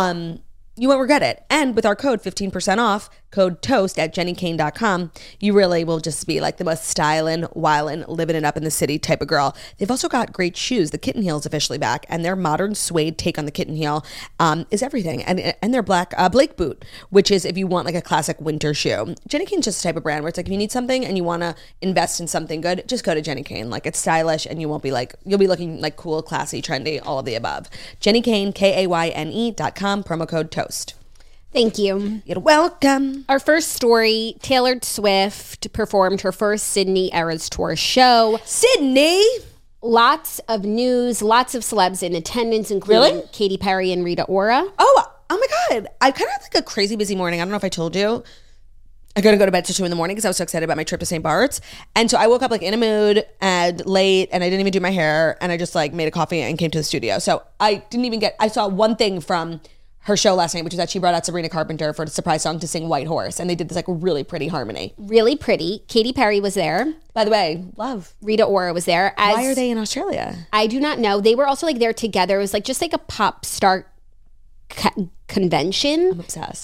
You won't regret it. And with our code 15% off, code TOAST at JenniKayne.com, you really will just be like the most styling, wildin', living it up in the city type of girl. They've also got great shoes. The kitten heel is officially back, and their modern suede take on the kitten heel is everything. And their black Blake boot, which is if you want like a classic winter shoe. Jenni Kayne's just the type of brand where it's like if you need something and you want to invest in something good, just go to Jenni Kayne. Like it's stylish, and you'll be looking like cool, classy, trendy, all of the above. Jenni Kayne, KAYNE.com, promo code TOAST. Thank you. You're welcome. Our first story, Taylor Swift performed her first Sydney Eras Tour show. Sydney! Lots of news, lots of celebs in attendance, including Katy Perry and Rita Ora. Oh my God. I kind of had like a crazy busy morning. I don't know if I told you. I got to go to bed till 2 a.m. because I was so excited about my trip to St. Bart's. And so I woke up like in a mood and late, and I didn't even do my hair, and I just like made a coffee and came to the studio. So I saw one thing from her show last night, which was that she brought out Sabrina Carpenter for a surprise song to sing White Horse. And they did this like really pretty harmony. Really pretty. Katy Perry was there. By the way, love. Rita Ora was there. Why are they in Australia? I do not know. They were also like there together. It was like just like a pop star convention. I'm obsessed.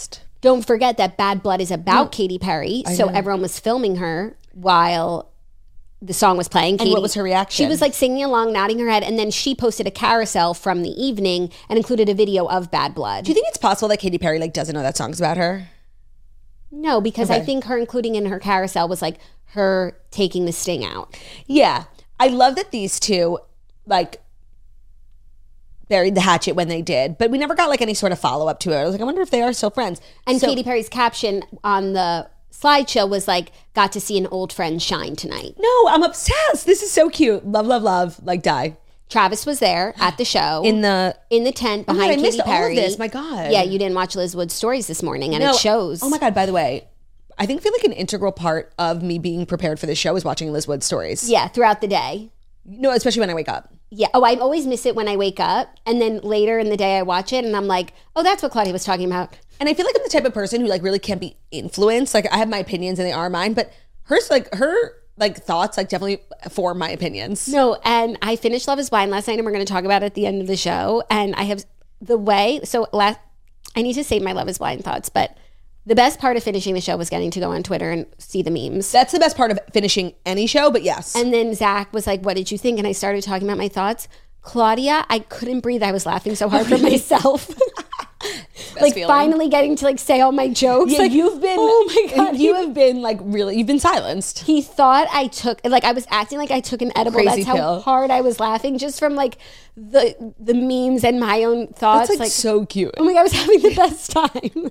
don't forget that Bad Blood is about Katy Perry. So everyone was filming her while the song was playing. And what was her reaction? She was like singing along, nodding her head, and then she posted a carousel from the evening and included a video of Bad Blood. Do you think it's possible that Katy Perry like doesn't know that song's about her? No, because I think her including in her carousel was like her taking the sting out. Yeah. I love that these two like buried the hatchet when they did, but we never got like any sort of follow-up to it. I was like, I wonder if they are still friends. And Katy Perry's caption on the slideshow was like, got to see an old friend shine tonight. No, I'm obsessed. This is so cute. Love, love, love. Like, die. Travis was there at the show. In the tent behind I Katy missed Perry. all of this. My God. Yeah, you didn't watch Liz Wood's stories this morning, and No. it shows. Oh my God, by the way, I feel like an integral part of me being prepared for this show is watching Liz Wood's stories. Yeah, throughout the day. No, especially when I wake up. Yeah. Oh, I always miss it when I wake up, and then later in the day I watch it, and I'm like, oh, that's what Claudia was talking about. And I feel like I'm the type of person who like really can't be influenced. Like I have my opinions and they are mine, but her thoughts like definitely form my opinions. No, and I finished Love is Blind last night, and we're going to talk about it at the end of the show. And I have I need to save my Love is Blind thoughts, but the best part of finishing the show was getting to go on Twitter and see the memes. That's the best part of finishing any show, but yes. And then Zach was like, what did you think? And I started talking about my thoughts. Claudia, I couldn't breathe. I was laughing so hard for myself. Like feeling. Finally getting to like say all my jokes. Yeah, like you've been, oh my God. you have been like really, you've been silenced. He thought I took, like I was acting like I took an edible. Crazy That's how pill. hard I was laughing just from like the memes and my own thoughts. That's like so cute. Oh my God, I was having the best time.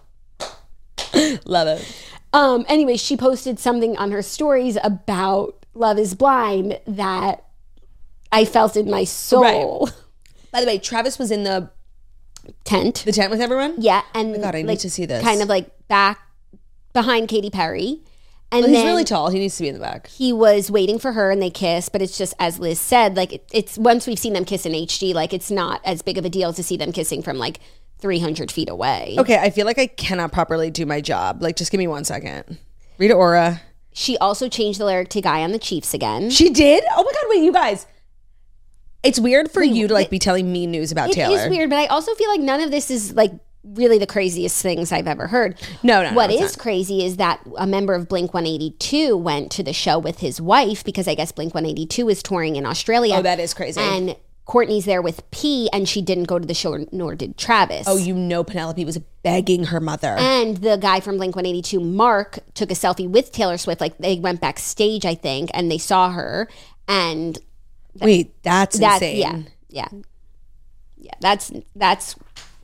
Love it. Anyway, she posted something on her stories about Love is Blind that I felt in my soul. Right. By the way, Travis was in the Tent. tent with everyone? Yeah. And Oh my God, I need to see this. Kind of like back behind Katy Perry. And Well, he's then really tall. He needs to be in the back. he was waiting for her and they kissed, but it's just, as Liz said, like it's once we've seen them kiss in HD, like it's not as big of a deal to see them kissing from like 300 feet away. Okay, I feel like I cannot properly do my job. Like, just give me 1 second. Rita Ora. She also changed the lyric to Guy on the Chiefs again. She did? Oh my God, wait, you guys. It's weird for you to like be telling me news about Taylor. It is weird, but I also feel like none of this is like really the craziest things I've ever heard. No, What it's is not. crazy is that a member of Blink-182 went to the show with his wife because I guess Blink-182 is touring in Australia. Oh, that is crazy. And Courtney's there with P, and she didn't go to the show, nor did Travis. Oh, you know Penelope was begging her mother. And the guy from Blink-182, Mark, took a selfie with Taylor Swift. Like they went backstage, I think, and they saw her. And Wait, that's insane. Yeah. That's.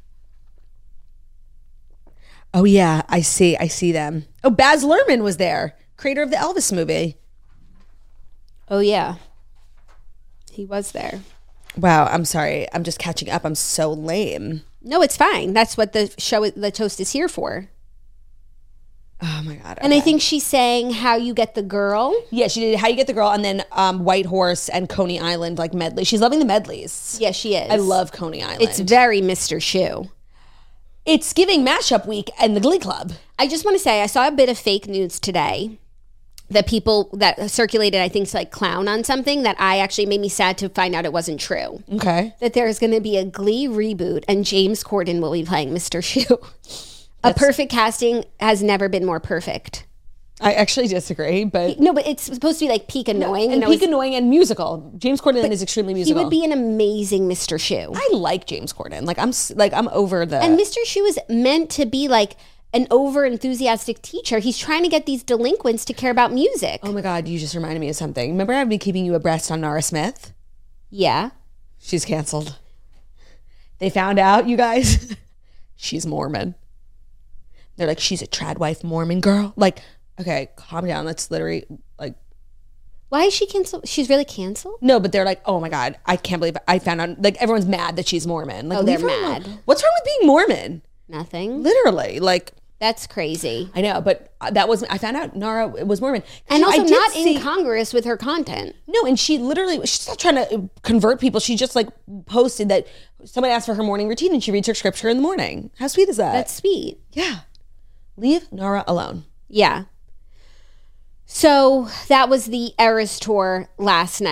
Oh yeah, I see them. Oh, Baz Luhrmann was there, creator of the Elvis movie. Oh yeah, he was there. Wow, I'm sorry. I'm just catching up. I'm so lame. No, it's fine. That's what the show, the toast is here for. Oh my God. And I okay. think she's saying how you get the girl. Yeah, she did How You Get the Girl and then White Horse and Coney Island like medley. She's loving the medleys. Yeah, she is. I love Coney Island. It's very Mr. Shoe. It's giving mashup week and the Glee Club. I just want to say I saw a bit of fake news today that people that circulated, I think, to like clown on something that I actually made me sad to find out it wasn't true. Okay. That there's going to be a Glee reboot and James Corden will be playing Mr. Shoe. A perfect casting has never been more perfect. I actually disagree, but No, but it's supposed to be like peak annoying. and you know, peak it's- annoying and musical. James Corden is extremely He musical. would be an amazing Mr. Shoe. I like James Corden. Like I'm over the. And Mr. Shoe is meant to be like an over enthusiastic teacher. He's trying to get these delinquents to care about music. Oh my God, you just reminded me of something. Remember I've been keeping you abreast on Nara Smith? Yeah. She's canceled. They found out, you guys. She's Mormon. They're like, she's a trad wife Mormon girl. Like, okay, calm down. That's literally like, Why is she canceled? She's really canceled? no, but they're like, oh my God, I can't believe I found out. Like, everyone's mad that she's Mormon. Like, Oh, they're leave her alone. mad. What's wrong with being Mormon? Nothing. Literally, like, That's crazy. I know, but that was, I found out Nara was Mormon. And also I did not see- incongruous with her content. No, and she literally, she's not trying to convert people. She just like posted that somebody asked for her morning routine and she reads her scripture in the morning. How sweet is that? That's sweet. Yeah. Leave Nara alone. Yeah. So that was the Eras tour last night.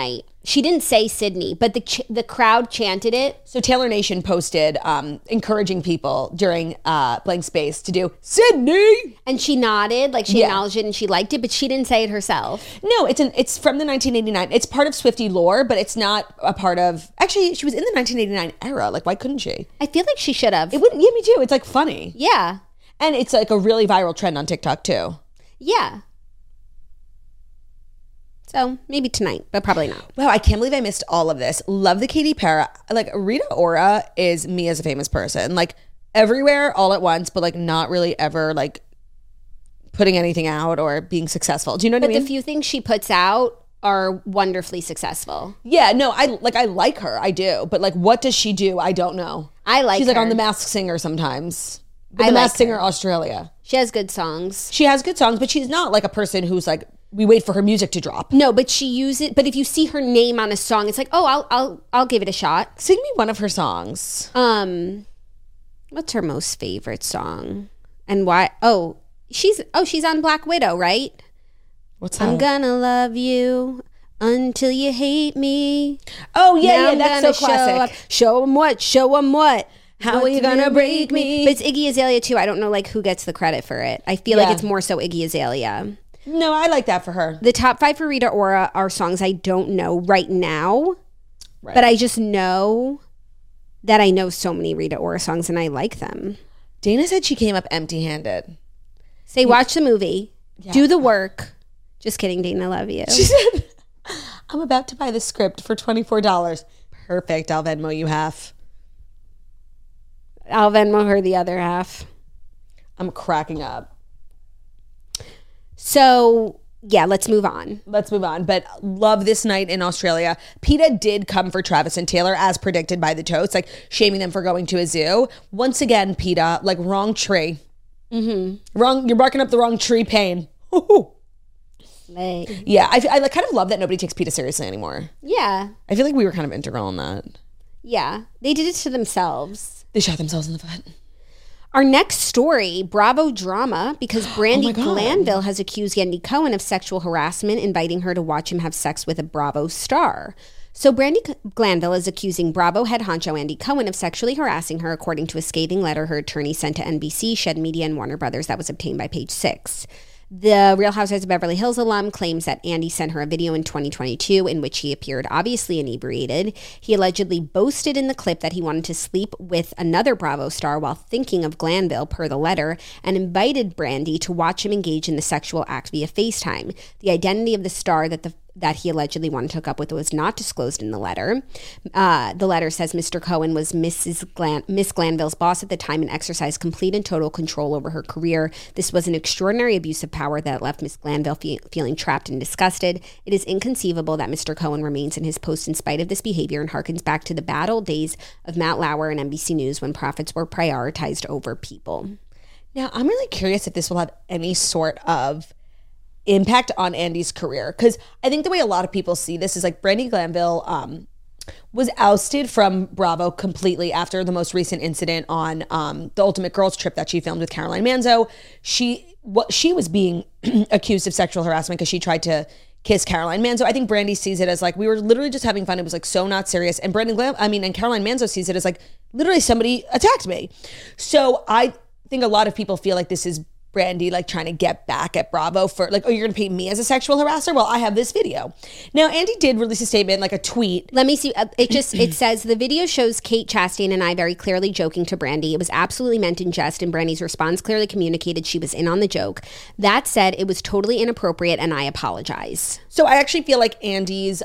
She didn't say Sydney, but the crowd chanted it. So Taylor Nation posted encouraging people during Blank Space to do Sydney. And she nodded, like she acknowledged it and she liked it, but she didn't say it herself. No, it's from the 1989. It's part of Swiftie lore, but it's not a part of... Actually, she was in the 1989 era. Like, why couldn't she? I feel like she should have. It wouldn't... Yeah, me too. It's like funny. Yeah. And it's like a really viral trend on TikTok too. Yeah. So maybe tonight, but probably not. Wow, I can't believe I missed all of this. Love the Katy Perry. Like, Rita Ora is me as a famous person. Like, everywhere all at once, but like not really ever like putting anything out or being successful. Do you know what I mean? But the few things she puts out are wonderfully successful. Yeah, no, I like her. I do. But like, what does she do? I don't know. I like her. She's like on The Masked Singer sometimes. But I The like Masked Singer her. Australia. She has good songs. She has good songs, but she's not like a person who's like, we wait for her music to drop. No, but she uses it. But if you see her name on a song, it's like, oh, I'll give it a shot. Sing me one of her songs. What's her most favorite song? And why? She's on Black Widow, right? What's that? I'm gonna love you until you hate me. Oh yeah, Now yeah, I'm that's gonna so classic. Show 'em what? Show 'em what? How are you gonna break me? But it's Iggy Azalea too. I don't know like who gets the credit for it. I feel like it's more so Iggy Azalea. No, I like that for her. The top 5 for Rita Ora are songs I don't know right now, but I just know that I know so many Rita Ora songs and I like them. Dana said she came up empty-handed. Say, watch the movie, do the work. Just kidding, Dana, I love you. She said, I'm about to buy the script for $24. Perfect, I'll Venmo you half. I'll Venmo her the other half. I'm cracking up. So, yeah, let's move on. Let's move on. But love this night in Australia. PETA did come for Travis and Taylor as predicted by the totes, like shaming them for going to a zoo. Once again, PETA, like wrong tree. Wrong. You're barking up the wrong tree, Payne. Yeah, I like kind of love that nobody takes PETA seriously anymore. Yeah. I feel like we were kind of integral in that. Yeah. They did it to themselves. They shot themselves in the foot. Our next story, Bravo drama, because Brandi God. Glanville has accused Andy Cohen of sexual harassment, inviting her to watch him have sex with a Bravo star. So Brandi Glanville is accusing Bravo head honcho Andy Cohen of sexually harassing her, according to a scathing letter her attorney sent to NBC, Shed Media, and Warner Brothers that was obtained by Page Six. The Real Housewives of Beverly Hills alum claims that Andy sent her a video in 2022 in which he appeared obviously inebriated. He allegedly boasted in the clip that he wanted to sleep with another Bravo star while thinking of Glanville, per the letter, and invited Brandi to watch him engage in the sexual act via FaceTime. The identity of the star that he allegedly wanted to hook up with was not disclosed in the letter. The letter says Mr. Cohen was Miss Glanville's boss at the time and exercised complete and total control over her career. This was an extraordinary abuse of power that left Miss Glanville feeling trapped and disgusted. It is inconceivable that Mr. Cohen remains in his post in spite of this behavior and harkens back to the bad old days of Matt Lauer and NBC News when profits were prioritized over people. Now, I'm really curious if this will have any sort of impact on Andy's career, because I think the way a lot of people see this is like Brandi Glanville was ousted from Bravo completely after the most recent incident on the Ultimate Girls trip that she filmed with Caroline Manzo. She was being accused of sexual harassment because she tried to kiss Caroline Manzo. I think Brandi sees it as like, we were literally just having fun. It was like so not serious. And and Caroline Manzo sees it as like, literally somebody attacked me. So I think a lot of people feel like this is Brandi like trying to get back at Bravo for like, oh, you're gonna paint me as a sexual harasser? Well, I have this video. Now, Andy did release a statement, like a tweet. Let me see. It says the video shows Kate Chastain and I very clearly joking to Brandi. It was absolutely meant in jest, and Brandi's response clearly communicated she was in on the joke. That said, it was totally inappropriate, and I apologize. So I actually feel like Andy's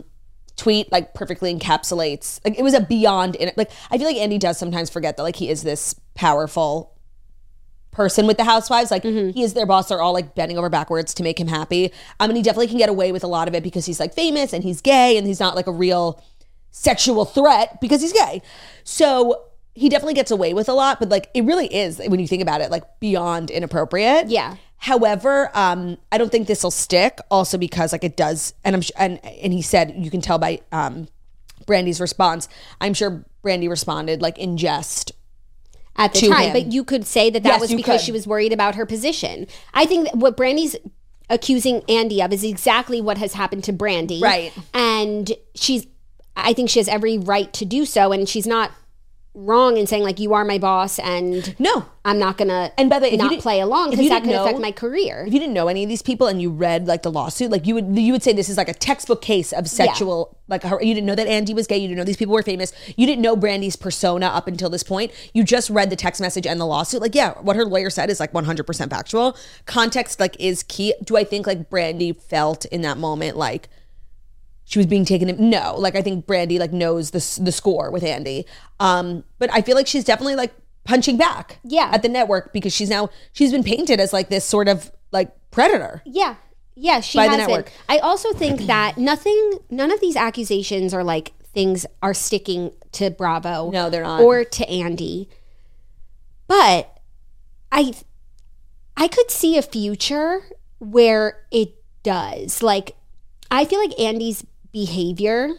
tweet like perfectly encapsulates. Like it was a beyond. Like I feel like Andy does sometimes forget that like he is this powerful person with the housewives. Like he is their boss. They're all like bending over backwards to make him happy. And he definitely can get away with a lot of it because he's like famous and he's gay and he's not like a real sexual threat because he's gay. So he definitely gets away with a lot, but like it really is, when you think about it, like beyond inappropriate. Yeah. However, I don't think this will stick, also because like it does, and he said, you can tell by Brandi's response, I'm sure Brandi responded like in jest at the to time, him. but you could say that Yes, was you because could. she was worried about her position. I think that what Brandi's accusing Andy of is exactly what has happened to Brandy. Right. And I think she has every right to do so, and she's not wrong in saying like, you are my boss and No. I'm not gonna And by the way, not play along because that could affect my career. If you didn't know any of these people and you read like the lawsuit, like you would say this is like a textbook case of sexual, like you didn't know that Andy was gay, you didn't know these people were famous, you didn't know Brandy's persona up until this point, you just read the text message and the lawsuit. Like, yeah, what her lawyer said is like 100% factual. Context like is key. Do I think like Brandy felt in that moment like she was being taken in? No, like I think Brandy like knows the score with Andy. But I feel like she's definitely like punching back at the network because she's been painted as like this sort of like predator. Yeah, she has been. I also think that none of these accusations or like things are sticking to Bravo. No, they're not. Or to Andy. But I could see a future where it does. Like, I feel like Andy's behavior,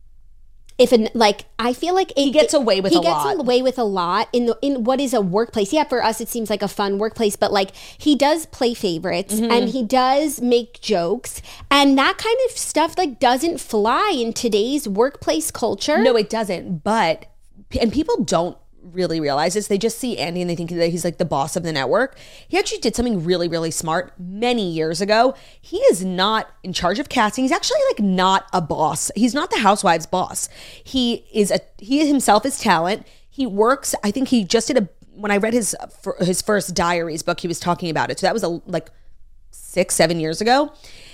I feel like he gets away with a lot. He gets away with a lot in what is a workplace. Yeah, for us it seems like a fun workplace, but like he does play favorites and he does make jokes, and that kind of stuff like doesn't fly in today's workplace culture. No, it doesn't. And people don't really realize this. They just see Andy and they think that he's like the boss of the network. He actually did something really, really smart many years ago. He is not in charge of casting. He's actually like not a boss. He's not the Housewives boss. He himself is talent. He works. I think he just did when I read his first diaries book, he was talking about it. So that was like 6-7 years ago.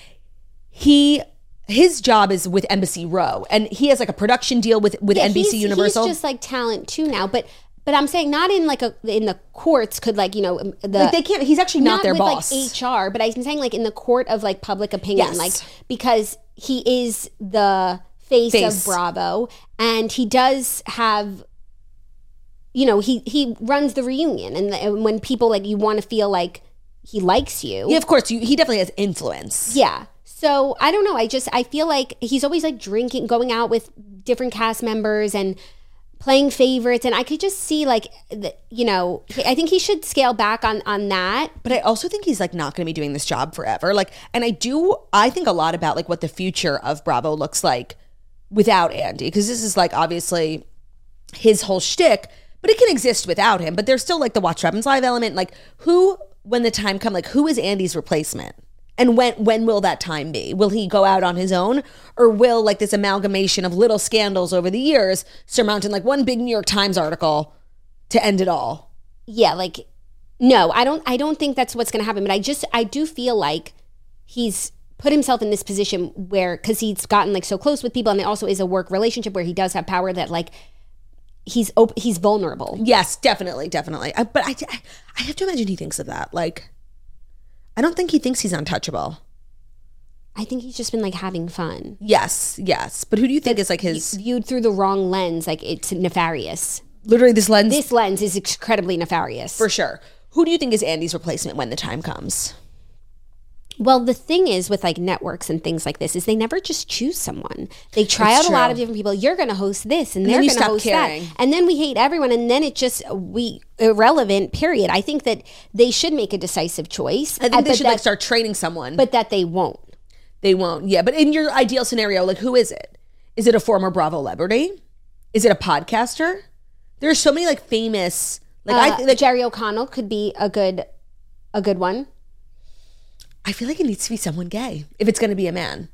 His job is with Embassy Row, and he has like a production deal with NBC Universal. He's just like talent too now, but I'm saying not in like in the courts could like, you know, like they can't. He's actually not their with boss. Like HR, but I'm saying like in the court of like public opinion, Yes. like because he is the face of Bravo, and he does have, you know, he runs the reunion, and when people like you want to feel like he likes you, Yeah, of course. He definitely has influence. yeah. So I don't know. I feel like he's always like drinking, going out with different cast members and playing favorites. And I could just see like, you know, I think he should scale back on that. But I also think he's like not going to be doing this job forever. Like, and I think a lot about like what the future of Bravo looks like without Andy. Because this is like obviously his whole shtick, but it can exist without him. But there's still like the Watch What Happens Live element. Like when the time comes, like who is Andy's replacement? And when will that time be? Will he go out on his own? Or will like this amalgamation of little scandals over the years surmount in like one big New York Times article to end it all? Yeah, like, no, I don't think that's what's going to happen. But I do feel like he's put himself in this position where, because he's gotten like so close with people, and it also is a work relationship where he does have power, that like he's vulnerable. Yes, definitely. But I have to imagine he thinks of that. Like, I don't think he thinks he's untouchable. I think he's just been like having fun. Yes. But who do you think is like his... Viewed through the wrong lens, like it's nefarious. Literally this lens... This lens is incredibly nefarious. For sure. Who do you think is Andy's replacement when the time comes? Well, the thing is with like networks and things like this is they never just choose someone. They try out a lot of different people. You're going to host this and they're going to host that. And then we hate everyone, and then it just, irrelevant, period. I think that they should make a decisive choice. I think they should like start training someone. But that they won't. They won't. Yeah. But in your ideal scenario, like who is it? Is it a former Bravo celebrity? Is it a podcaster? There's so many like famous, like Jerry O'Connell could be a good one. I feel like it needs to be someone gay if it's going to be a man.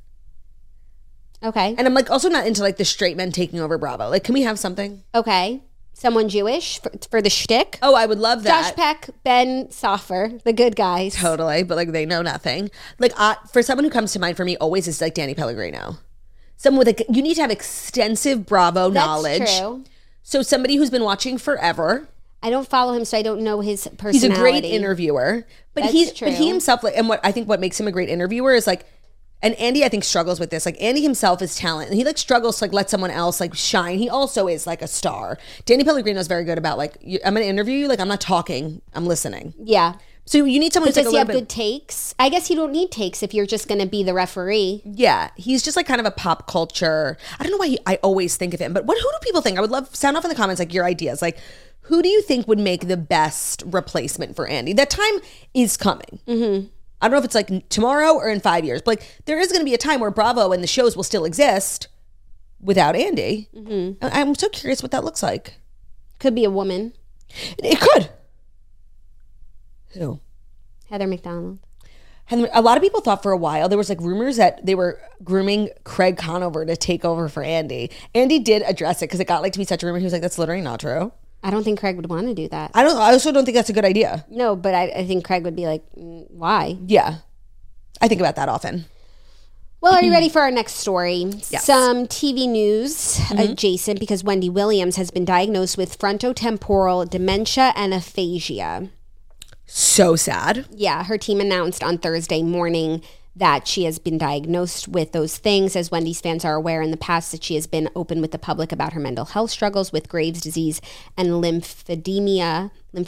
Okay. And I'm like also not into like the straight men taking over Bravo. Like, can we have something? Okay. Someone Jewish for the shtick. Oh, I would love that. Josh Peck, Ben Soffer, the good guys. Totally, but like they know nothing. Like for someone who comes to mind for me always is like Danny Pellegrino. Someone with like, you need to have extensive Bravo knowledge. That's true. So somebody who's been watching forever. I don't follow him, so I don't know his personality. He's a great interviewer, but That's he himself, like, and what makes him a great interviewer is like, and Andy I think struggles with this. Like Andy himself is talent, and he like struggles to like let someone else like shine. He also is like a star. Danny Pellegrino is very good about like, I'm going to interview you, like I'm not talking, I'm listening. Yeah. So you need someone who's like does he have good takes? I guess you don't need takes if you're just going to be the referee. Yeah, he's just like kind of a pop culture. I don't know why I always think of him, but who do people think? I would love sound off in the comments like your ideas. Like, who do you think would make the best replacement for Andy? That time is coming. Mm-hmm. I don't know if it's like tomorrow or in 5 years, but like there is going to be a time where Bravo and the shows will still exist without Andy. I'm so curious what that looks like. Could be a woman. It could. Who? Heather McDonald. And a lot of people thought for a while, there was like rumors that they were grooming Craig Conover to take over for Andy. Andy did address it because it got like to be such a rumor. He was like, that's literally not true. I don't think Craig would want to do that. I also don't think that's a good idea. No, but I think Craig would be like, why? Yeah. I think about that often. Well, are you ready for our next story? Yes. Some TV news adjacent because Wendy Williams has been diagnosed with frontotemporal dementia and aphasia. So sad. Yeah, her team announced on Thursday morning that she has been diagnosed with those things. As Wendy's fans are aware, in the past that she has been open with the public about her mental health struggles with Graves' disease and lymphedema,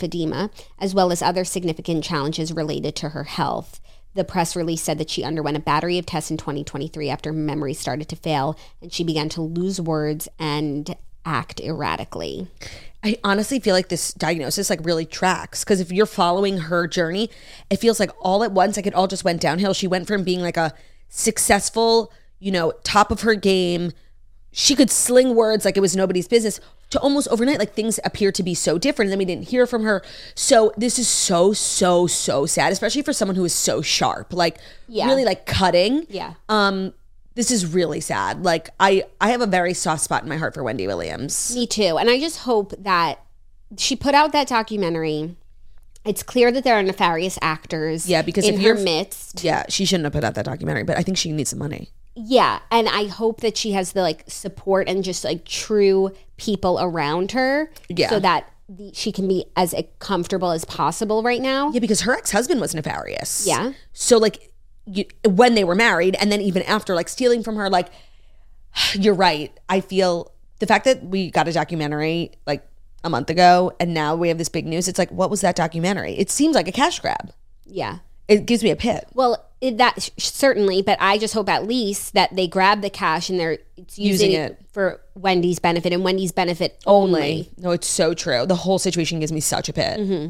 as well as other significant challenges related to her health. The press release said that she underwent a battery of tests in 2023 after memory started to fail and she began to lose words and act erratically. I honestly feel like this diagnosis like really tracks because if you're following her journey, it feels like all at once, like it all just went downhill. She went from being like a successful, top of her game. She could sling words like it was nobody's business to almost overnight, like things appear to be so different. And then we didn't hear from her. So this is so, so, so sad, especially for someone who is so sharp, like really like cutting. Yeah. This is really sad. Like I have a very soft spot in my heart for Wendy Williams. Me too. And I just hope that she put out that documentary. It's clear that there are nefarious actors because in if her midst. Yeah, she shouldn't have put out that documentary, but I think she needs some money. Yeah, and I hope that she has the like support and just like true people around her so that she can be as comfortable as possible right now. Yeah, because her ex-husband was nefarious. Yeah. So like when they were married and then even after, like stealing from her, like you're right. I feel the fact that we got a documentary like a month ago and now we have this big news. It's like, what was that documentary? It seems like a cash grab. Yeah. It gives me a pit. Well, that certainly, but I just hope at least that they grab the cash and they're using it for Wendy's benefit and Wendy's benefit only. No, it's so true. The whole situation gives me such a pit. Mm-hmm.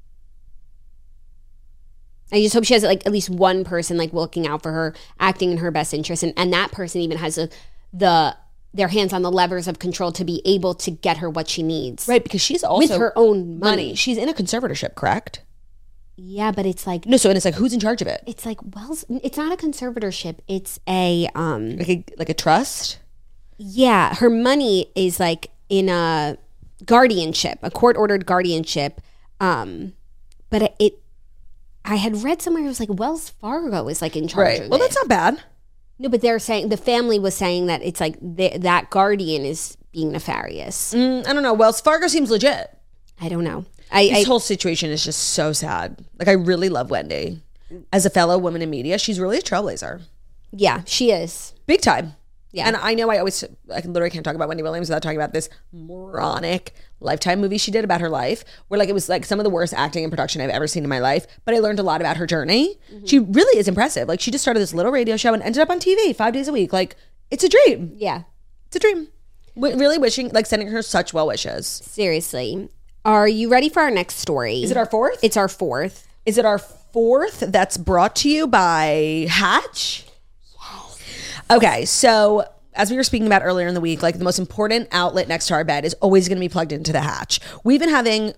I just hope she has like at least one person like looking out for her, acting in her best interest, and that person even has their hands on the levers of control to be able to get her what she needs. Right, because she's also with her own money. She's in a conservatorship, correct? Yeah, but it's like no. So and it's like who's in charge of it? It's like it's not a conservatorship. It's a like a trust. Yeah, her money is like in a guardianship, a court-ordered guardianship. But I had read somewhere it was like Wells Fargo is like in charge of it. Well, that's not bad. No, but they're saying the family was saying that it's like that guardian is being nefarious. I don't know. Wells Fargo seems legit. I don't know. This whole situation is just so sad. Like I really love Wendy. As a fellow woman in media, she's really a trailblazer. Yeah, she is. Big time. Yeah. And I know I literally can't talk about Wendy Williams without talking about this moronic Lifetime movie she did about her life, where like it was like some of the worst acting and production I've ever seen in my life. But I learned a lot about her journey. Mm-hmm. She really is impressive. Like she just started this little radio show and ended up on TV 5 days a week. Like it's a dream. Yeah. It's a dream. Really wishing, like sending her such well wishes. Seriously. Are you ready for our next story? Is it our fourth? It's our fourth. Is it our fourth that's brought to you by Hatch? Yes. Okay, so as we were speaking about earlier in the week, like the most important outlet next to our bed is always going to be plugged into the Hatch. We've been having,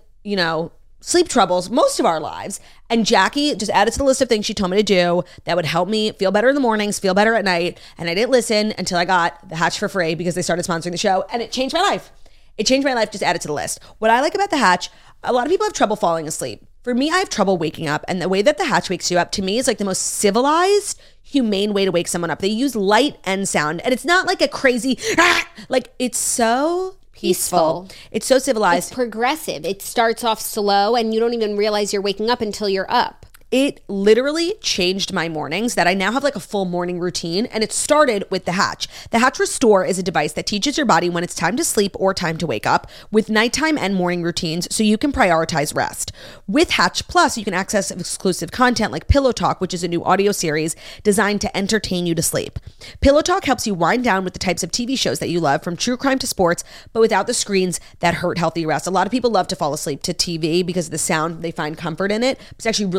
sleep troubles most of our lives. And Jackie just added to the list of things she told me to do that would help me feel better in the mornings, feel better at night. And I didn't listen until I got the Hatch for free because they started sponsoring the show. And it changed my life. It changed my life, just add it to the list. What I like about the Hatch, a lot of people have trouble falling asleep. For me, I have trouble waking up. And the way that the Hatch wakes you up, to me, is like the most civilized, humane way to wake someone up. They use light and sound. And it's not like a crazy, like it's so peaceful. It's so civilized. It's progressive. It starts off slow and you don't even realize you're waking up until you're up. It literally changed my mornings that I now have like a full morning routine, and it started with the Hatch. The Hatch Restore is a device that teaches your body when it's time to sleep or time to wake up with nighttime and morning routines so you can prioritize rest. With Hatch Plus, you can access exclusive content like Pillow Talk, which is a new audio series designed to entertain you to sleep. Pillow Talk helps you wind down with the types of TV shows that you love, from true crime to sports, but without the screens that hurt healthy rest. A lot of people love to fall asleep to TV because of the sound. They find comfort in it. It's actually really bad for your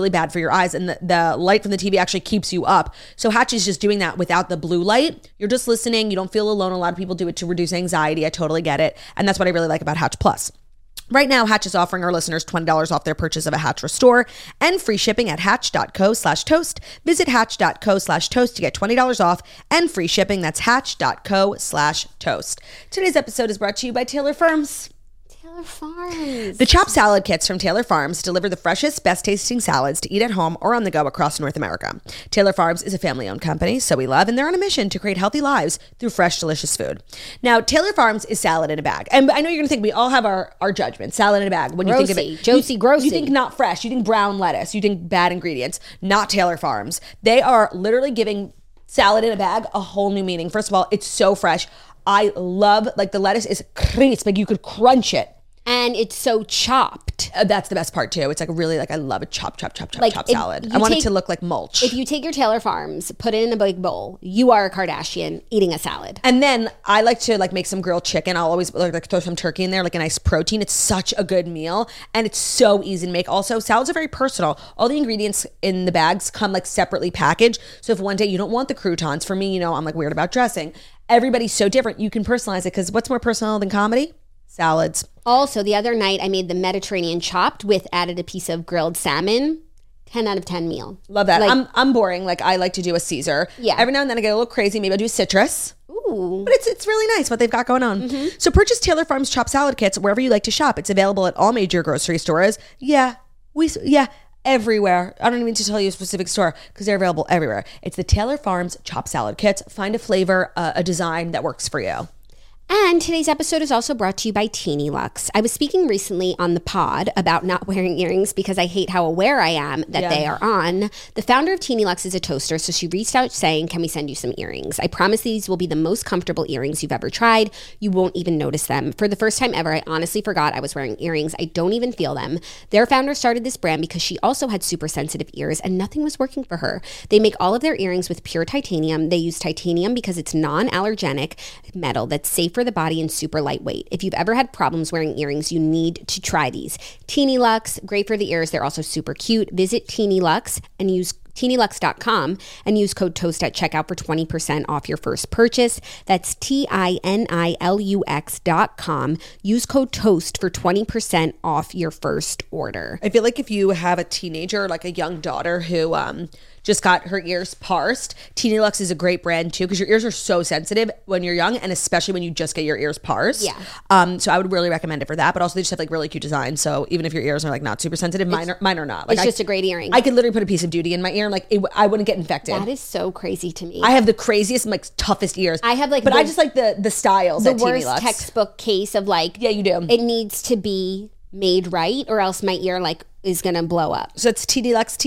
your eyes, and the light from the TV actually keeps you up. So Hatch is just doing that without the blue light. You're just listening. You don't feel alone. A lot of people do it to reduce anxiety. I totally get it. And that's what I really like about Hatch Plus. Right now, Hatch is offering our listeners $20 off their purchase of a Hatch Restore and free shipping at hatch.co/toast. Visit hatch.co/toast to get $20 off and free shipping. That's hatch.co/toast. Today's episode is brought to you by Taylor Farms. Taylor Farms. The Chopped Salad Kits from Taylor Farms deliver the freshest, best-tasting salads to eat at home or on the go across North America. Taylor Farms is a family-owned company, so we love, and they're on a mission to create healthy lives through fresh, delicious food. Now, Taylor Farms is salad in a bag. And I know you're going to think we all have our judgments. Salad in a bag. When you think of it. Grossy. You think not fresh. You think brown lettuce. You think bad ingredients. Not Taylor Farms. They are literally giving salad in a bag a whole new meaning. First of all, it's so fresh. I love, like, the lettuce is crisp. Like, you could crunch it. And it's so chopped. That's the best part too. It's like really like I love a chop Like, salad. I want it to look like mulch. If you take your Taylor Farms, put it in a big bowl, you are a Kardashian eating a salad. And then I like to like make some grilled chicken. I'll always like throw some turkey in there, like a nice protein. It's such a good meal and it's so easy to make. Also, salads are very personal. All the ingredients in the bags come like separately packaged. So if one day you don't want the croutons, for me, you know, I'm like weird about dressing. Everybody's so different. You can personalize it because what's more personal than comedy? Salads. Also, the other night I made the Mediterranean chopped with added a piece of grilled salmon. 10 out of 10 meal. Love that. Like, I'm boring. Like I like to do a Caesar. Yeah. Every now and then I get a little crazy. Maybe I'll do a citrus. Ooh. But it's really nice what they've got going on. Mm-hmm. So purchase Taylor Farms Chopped Salad Kits wherever you like to shop. It's available at all major grocery stores. Everywhere. I don't even need to tell you a specific store because they're available everywhere. It's the Taylor Farms Chopped Salad Kits. Find a flavor, a design that works for you. And today's episode is also brought to you by Teeny Lux. I was speaking recently on the pod about not wearing earrings because I hate how aware I am that they are on. The founder of Teeny Lux is a toaster, so she reached out saying, can we send you some earrings? I promise these will be the most comfortable earrings you've ever tried. You won't even notice them. For the first time ever, I honestly forgot I was wearing earrings. I don't even feel them. Their founder started this brand because she also had super sensitive ears and nothing was working for her. They make all of their earrings with pure titanium. They use titanium because it's non-allergenic metal that's safe for the body and super lightweight. If you've ever had problems wearing earrings, you need to try these. Teeny Lux, great for the ears. They're also super cute. Visit Teeny Lux and use TeenyLux.com and use code TOAST at checkout for 20% off your first purchase. That's TINILUX.com. Use code TOAST for 20% off your first order. I feel like if you have a teenager, like a young daughter who just got her ears parsed, Teeny Lux is a great brand too because your ears are so sensitive when you're young and especially when you just get your ears parsed. Yeah. So I would really recommend it for that. But also they just have like really cute designs. So even if your ears are like not super sensitive, mine are not. Like It's just a great earring. I could literally put a piece of duty in my ear and like I wouldn't get infected. That is so crazy to me. I have the craziest and like toughest ears. I have like but I just like the styles the at Teeny worst Lux. textbook case of like, Yeah, you do. It needs to be made right or else my ear like is gonna blow up. So it's Teeny Lux,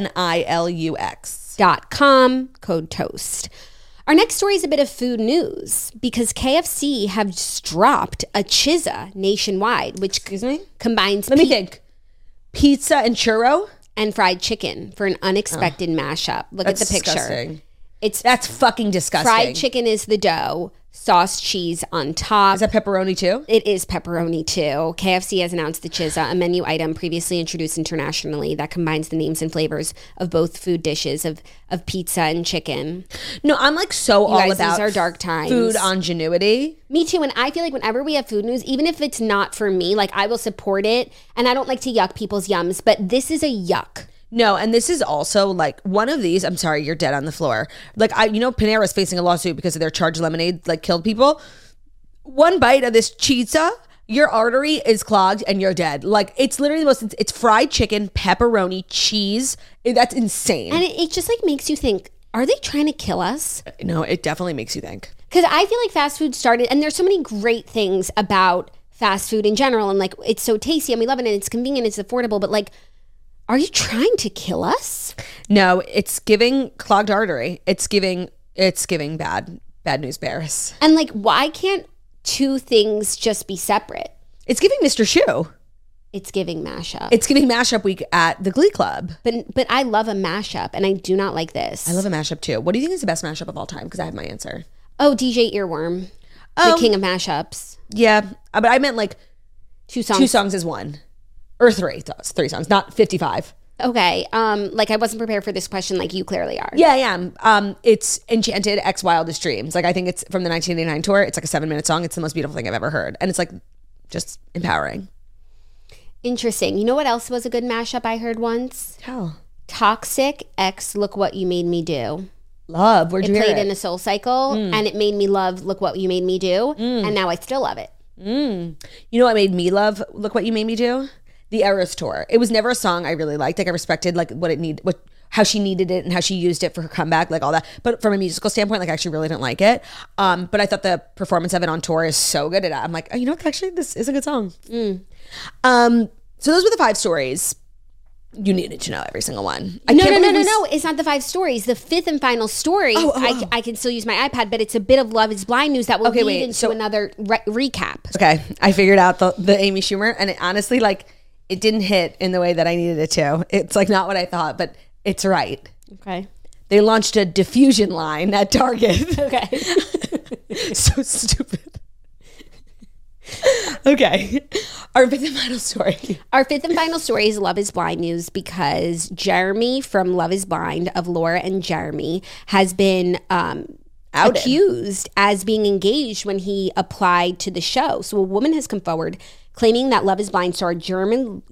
TINILUX. .com, code TOAST. Our next story is a bit of food news because KFC have just dropped a Chizza nationwide, which combines Let me think. Pizza and churro? and fried chicken for an unexpected mashup. Look at the picture. Disgusting. That's fucking disgusting. fried chicken is the dough, sauce cheese on top. Is that pepperoni too? It is pepperoni too. KFC has announced the Chizza, a menu item previously introduced internationally that combines the names and flavors of both food dishes of pizza and chicken. No, I'm like so all guys, about these are dark times. food ingenuity. Me too. And I feel like whenever we have food news, even if it's not for me, like I will support it. And I don't like to yuck people's yums, but this is a yuck. No, and this is also like one of these. I'm sorry, you're dead on the floor. Like Panera's facing a lawsuit because of their charged lemonade like killed people. One bite of this Chizza, your artery is clogged and you're dead. Like it's literally it's fried chicken, pepperoni, cheese. That's insane. And it just like makes you think, are they trying to kill us? No, it definitely makes you think. Because I feel like fast food started, and there's so many great things about fast food in general, and like it's so tasty and we love it and it's convenient, it's affordable, but like, are you trying to kill us? No, it's giving clogged artery. It's giving bad news bears. And like, why can't two things just be separate? It's giving Mr. Shoe. It's giving mashup. It's giving mashup week at the Glee Club. But I love a mashup, and I do not like this. I love a mashup too. What do you think is the best mashup of all time? Because I have my answer. Oh, DJ Earworm, the king of mashups. Yeah, but I meant like Two songs. 2 songs is one. Or 3 songs, not 55. Okay. Like I wasn't prepared for this question like you clearly are. Yeah, I am. It's Enchanted X Wildest Dreams. Like I think it's from the 1989 tour. It's like a 7-minute song. It's the most beautiful thing I've ever heard. And it's like just empowering. Interesting. You know what else was a good mashup I heard once? Hell. Toxic X Look What You Made Me Do. Love. Where'd you hear Played it? in a Soul Cycle and it made me love Look What You Made Me Do. And now I still love it. You know what made me love Look What You Made Me Do? The Eras tour. It was never a song I really liked. Like I respected like how she needed it and how she used it for her comeback, like all that. But from a musical standpoint, like I actually really didn't like it. But I thought the performance of it on tour is so good. And I'm like, oh, you know what? Actually, this is a good song. So those were the 5 stories. You needed to know every single one. No. It's not the 5 stories. The 5th and final story, I can still use my iPad, but it's a bit of Love is Blind news that will lead into another recap. Okay. I figured out the Amy Schumer, and it honestly, like, it didn't hit in the way that I needed it to. It's like not what I thought, but it's right. Okay. They launched a diffusion line at Target. Okay. So stupid. Okay. Our 5th and final story. Our 5th and final story is Love is Blind news because Jeremy from Love is Blind of Laura and Jeremy has been accused as being engaged when he applied to the show. So a woman has come forward claiming that Love is Blind star Jeremy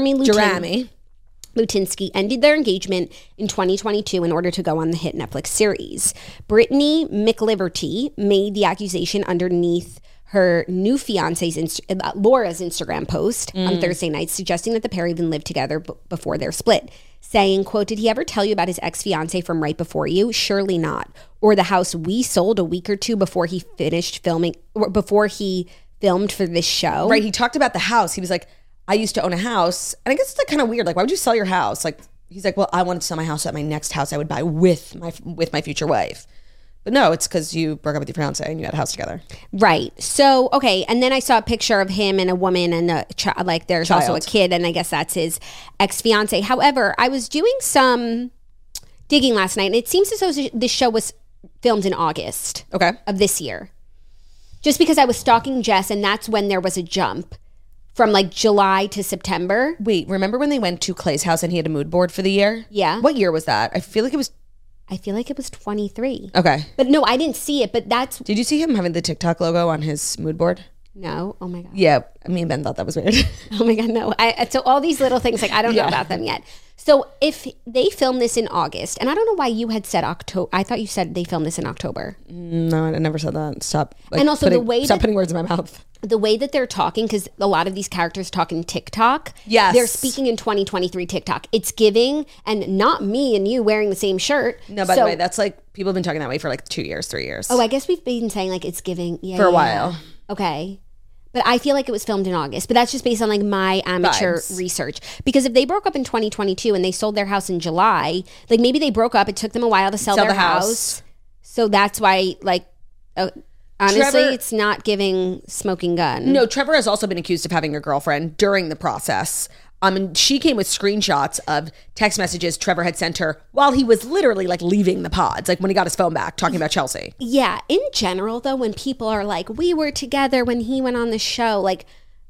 Lutinsky ended their engagement in 2022 in order to go on the hit Netflix series. Brittany McLiverty made the accusation underneath her new fiance's Laura's Instagram post on Thursday night, suggesting that the pair even lived together before their split, saying, quote, "Did he ever tell you about his ex-fiance from right before you? Surely not. Or the house we sold a week or two before he finished filming, or before he filmed for this show." Right. He talked about the house. He was like, I used to own a house. And I guess it's like kind of weird. Like, why would you sell your house? Like, he's like, well, I wanted to sell my house at my next house I would buy with my future wife. But no, it's because you broke up with your fiance and you had a house together. Right. So, okay. And then I saw a picture of him and a woman and there's also a kid. And I guess that's his ex-fiance. However, I was doing some digging last night and it seems as though this show was filmed in August of this year. Just because I was stalking Jess and that's when there was a jump from like July to September. Wait, remember when they went to Clay's house and he had a mood board for the year? Yeah. What year was that? I feel like it was 23. Okay. But no, I didn't see it, but that's... Did you see him having the TikTok logo on his mood board? No. Oh my God. Yeah. Me and Ben thought that was weird. Oh my God, no. So all these little things, like I don't know about them yet. So if they filmed this in August, and I don't know why you had said October. I thought you said they filmed this in October. No, I never said that. Stop. And also stop putting words in my mouth. The way that they're talking, because a lot of these characters talk in TikTok. Yes. They're speaking in 2023 TikTok. It's giving, and not me and you wearing the same shirt. No, by the way, that's like, people have been talking that way for like 2 years, 3 years. Oh, I guess we've been saying like it's giving. For a while. Okay. But I feel like it was filmed in August. But that's just based on like my amateur research. Because if they broke up in 2022 and they sold their house in July, like maybe they broke up. It took them a while to sell their house. So that's why like... honestly, it's not giving smoking gun. No, Trevor has also been accused of having a girlfriend during the process. And she came with screenshots of text messages Trevor had sent her while he was literally like leaving the pods, like when he got his phone back, talking about Chelsea. Yeah. In general, though, when people are like, we were together when he went on the show, like,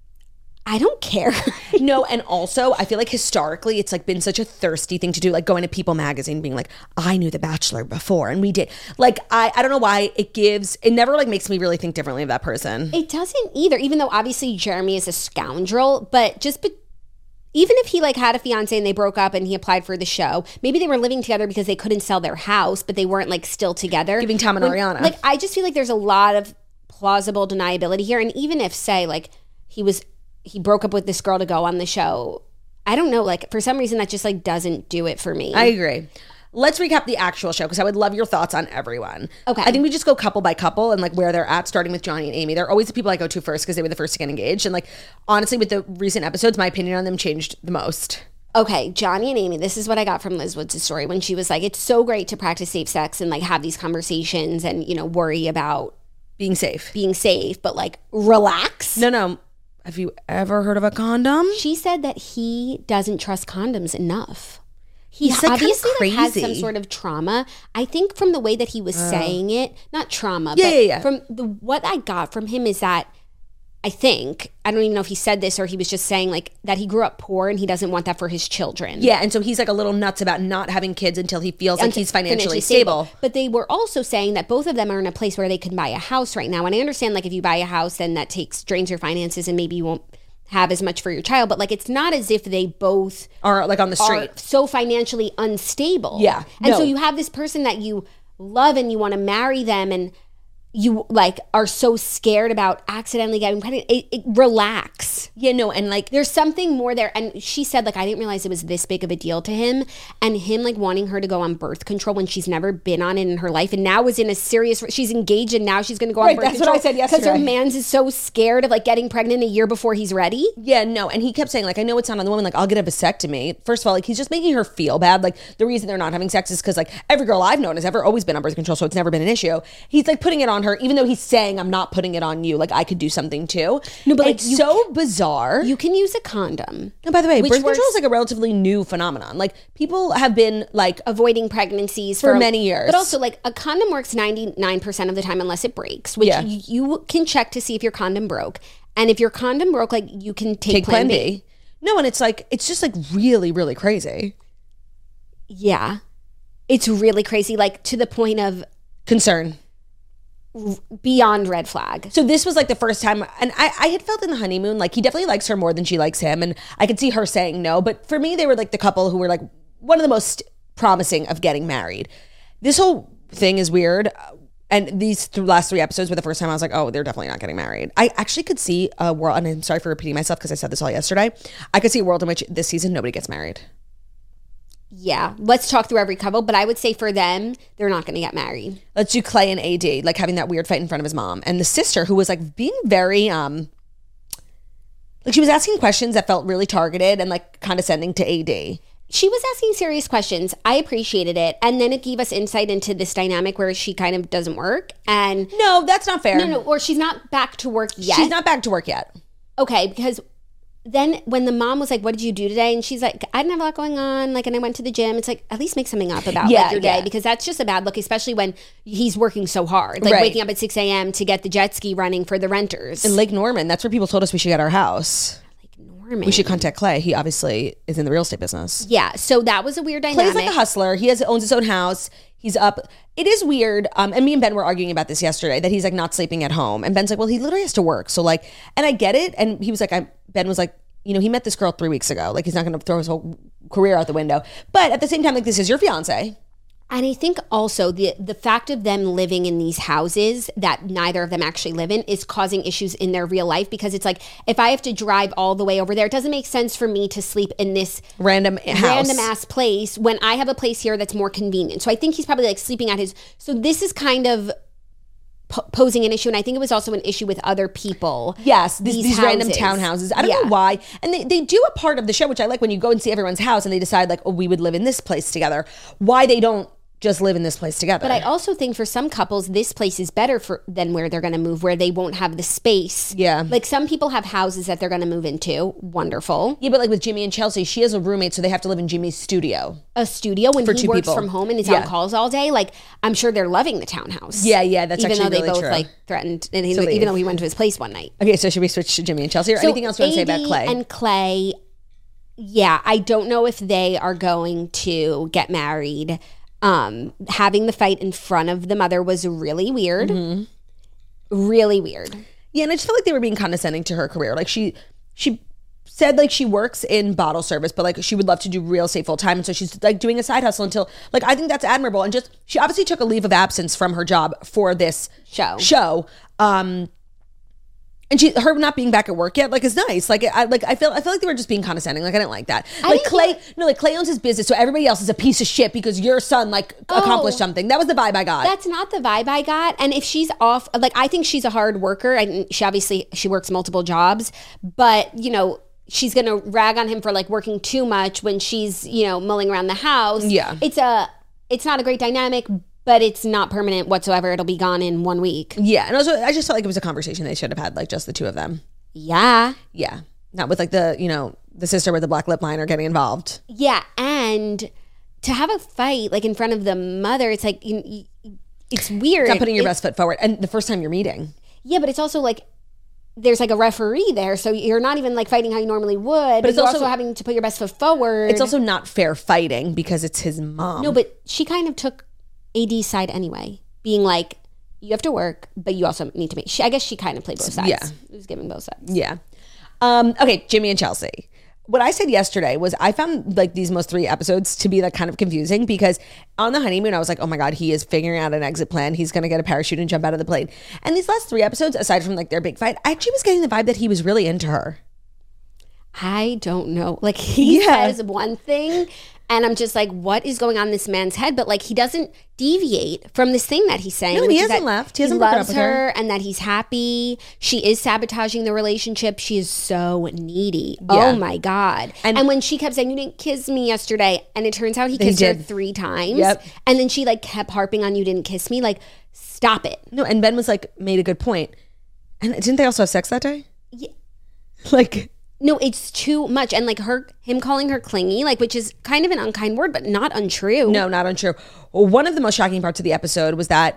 I don't care. No, and also I feel like historically it's like been such a thirsty thing to do, like going to People magazine being like, I knew The Bachelor before and we did. Like I don't know why it never like makes me really think differently of that person. It doesn't either, even though obviously Jeremy is a scoundrel, but even if he like had a fiance and they broke up and he applied for the show, maybe they were living together because they couldn't sell their house, but they weren't like still together. Giving Tom and Ariana. Like I just feel like there's a lot of plausible deniability here. And even if say like he broke up with this girl to go on the show, I don't know, like for some reason that just like doesn't do it for me. I agree. Let's recap the actual show because I would love your thoughts on everyone. Okay. I think we just go couple by couple and like where they're at, starting with Johnny and Amy. They're always the people I go to first because they were the first to get engaged. And like honestly, with the recent episodes, my opinion on them changed the most. Okay, Johnny and Amy, this is what I got from Liz Woods' story when she was like, it's so great to practice safe sex and like have these conversations and, you know, worry about being safe, but like relax. No. Have you ever heard of a condom? She said that he doesn't trust condoms enough. He's like obviously kind of like, crazy. has some sort of trauma. I think from the way that he was saying it, not trauma, Yeah. from what I got from him is that I think, I don't even know if he said this or he was just saying like that he grew up poor and he doesn't want that for his children. Yeah, and so he's like a little nuts about not having kids until he feels like he's financially stable. But they were also saying that both of them are in a place where they can buy a house right now. And I understand like if you buy a house, then that drains your finances and maybe you won't have as much for your child. But like it's not as if they both are like on the street, so financially unstable. Yeah. And so you have this person that you love and you want to marry them and you like are so scared about accidentally getting pregnant. Relax. Yeah, no, and like there's something more there. And she said like I didn't realize it was this big of a deal to him, and him like wanting her to go on birth control when she's never been on it in her life, and now is in a serious. She's engaged and now she's going to go on birth control. That's what I said yesterday. Because her man's is so scared of like getting pregnant a year before he's ready. Yeah, no, and he kept saying like I know it's not on the woman. Like I'll get a vasectomy. First of all, like he's just making her feel bad. Like the reason they're not having sex is because like every girl I've known has always been on birth control, so it's never been an issue. He's like putting it on her, even though he's saying I'm not putting it on you. Like I could do something too. No, but it's so bizarre. You can use a condom. And by the way, birth control is like a relatively new phenomenon. Like people have been like avoiding pregnancies for many years. But also like a condom works 99% of the time unless it breaks, which you can check to see if your condom broke. And if your condom broke, like you can take Plan B. No, and it's just like really, really crazy. Yeah. It's really crazy, like to the point of concern. Beyond red flag. So this was like the first time, and I had felt in the honeymoon, like he definitely likes her more than she likes him, and I could see her saying no, but for me, they were like the couple who were like one of the most promising of getting married. This whole thing is weird, and these last 3 episodes were the first time I was like, oh, they're definitely not getting married. I actually could see a world, and I'm sorry for repeating myself because I said this all yesterday, I could see a world in which this season nobody gets married. Yeah, let's talk through every couple, but I would say for them, they're not going to get married. Let's do Clay and AD, like having that weird fight in front of his mom. And the sister who was like being very, like she was asking questions that felt really targeted and like condescending to AD. She was asking serious questions. I appreciated it. And then it gave us insight into this dynamic where she kind of doesn't work. And no, that's not fair. No, or she's not back to work yet. She's not back to work yet. Okay, because then when the mom was like, what did you do today? And she's like, I didn't have a lot going on. Like, and I went to the gym. It's like, at least make something up about like, your day because that's just a bad look, especially when he's working so hard. Like waking up at 6 a.m. to get the jet ski running for the renters. In Lake Norman, that's where people told us we should get our house. Lake Norman. We should contact Clay. He obviously is in the real estate business. Yeah, so that was a weird dynamic. Clay's like a hustler. He owns his own house. He's up. It is weird. And me and Ben were arguing about this yesterday, that he's like not sleeping at home. And Ben's like, well, he literally has to work. So like, and I get it. And he was like, Ben was like, you know, he met this girl 3 weeks ago. Like, he's not going to throw his whole career out the window. But at the same time, like, this is your fiance. And I think also the fact of them living in these houses that neither of them actually live in is causing issues in their real life, because it's like, if I have to drive all the way over there, it doesn't make sense for me to sleep in this random ass place when I have a place here that's more convenient. So I think he's probably like sleeping at his. So this is kind of posing an issue, and I think it was also an issue with other people. Yes, these random townhouses. I don't know why. And they do a part of the show, which I like, when you go and see everyone's house and they decide like, oh, we would live in this place together. Why they don't just live in this place together. But I also think for some couples, this place is better than where they're going to move, where they won't have the space. Yeah. Like some people have houses that they're going to move into. Wonderful. Yeah, but like with Jimmy and Chelsea, she has a roommate, so they have to live in Jimmy's studio. A studio when he works from home and is on calls all day. Like, I'm sure they're loving the townhouse. Yeah, that's even actually though they really both true. Like threatened, and even though he went to his place one night. Okay, so should we switch to Jimmy and Chelsea, or anything else you want to say about Clay? And Clay, yeah, I don't know if they are going to get married. Having the fight in front of the mother was really weird. Mm-hmm. Really weird. Yeah, and I just felt like they were being condescending to her career. Like she said like she works in bottle service, but like she would love to do real estate full time, and so she's like doing a side hustle until, like, I think that's admirable. And just, she obviously took a leave of absence from her job for this show. And her not being back at work yet, like, is nice. Like, I feel like they were just being condescending. Like, I didn't like that. Like Clay owns his business, so everybody else is a piece of shit because your son accomplished something. That was the vibe I got. That's not the vibe I got. And if she's off, like, I think she's a hard worker, and she works multiple jobs, but she's gonna rag on him for like working too much when she's mulling around the house. Yeah, it's not a great dynamic. But it's not permanent whatsoever. It'll be gone in 1 week. Yeah. And also, I just felt like it was a conversation they should have had, like, just the two of them. Yeah. Yeah. Not with, like, the sister with the black lip liner getting involved. Yeah. And to have a fight, like, in front of the mother, it's like, it's weird. Not putting your best foot forward. And the first time you're meeting. Yeah, but it's also, like, there's like a referee there, so you're not even like fighting how you normally would, but it's you're also also having to put your best foot forward. It's also not fair fighting because it's his mom. No, but she kind of took AD's side anyway, being like, you have to work, but you also need to make. I guess she kind of played both sides. Yeah. It was giving both sides. Yeah. Okay, Jimmy and Chelsea. What I said yesterday was I found like these most 3 episodes to be like kind of confusing because on the honeymoon I was like, oh my God, he is figuring out an exit plan. He's going to get a parachute and jump out of the plane. And these last 3 episodes, aside from like their big fight, I actually was getting the vibe that he was really into her. I don't know. Like he says one thing and I'm just like, what is going on in this man's head? But like he doesn't deviate from this thing that he's saying. No, he hasn't left. He hasn't broken up loves with her and that he's happy. She is sabotaging the relationship. She is so needy. Yeah. Oh my God. And when she kept saying, you didn't kiss me yesterday, and it turns out he kissed her 3 times. Yep. And then she like kept harping on, you didn't kiss me. Like, stop it. No, and Ben was like, made a good point. And didn't they also have sex that day? Yeah. Like... No, it's too much. And like him calling her clingy, like, which is kind of an unkind word, but not untrue. No, not untrue. One of the most shocking parts of the episode was that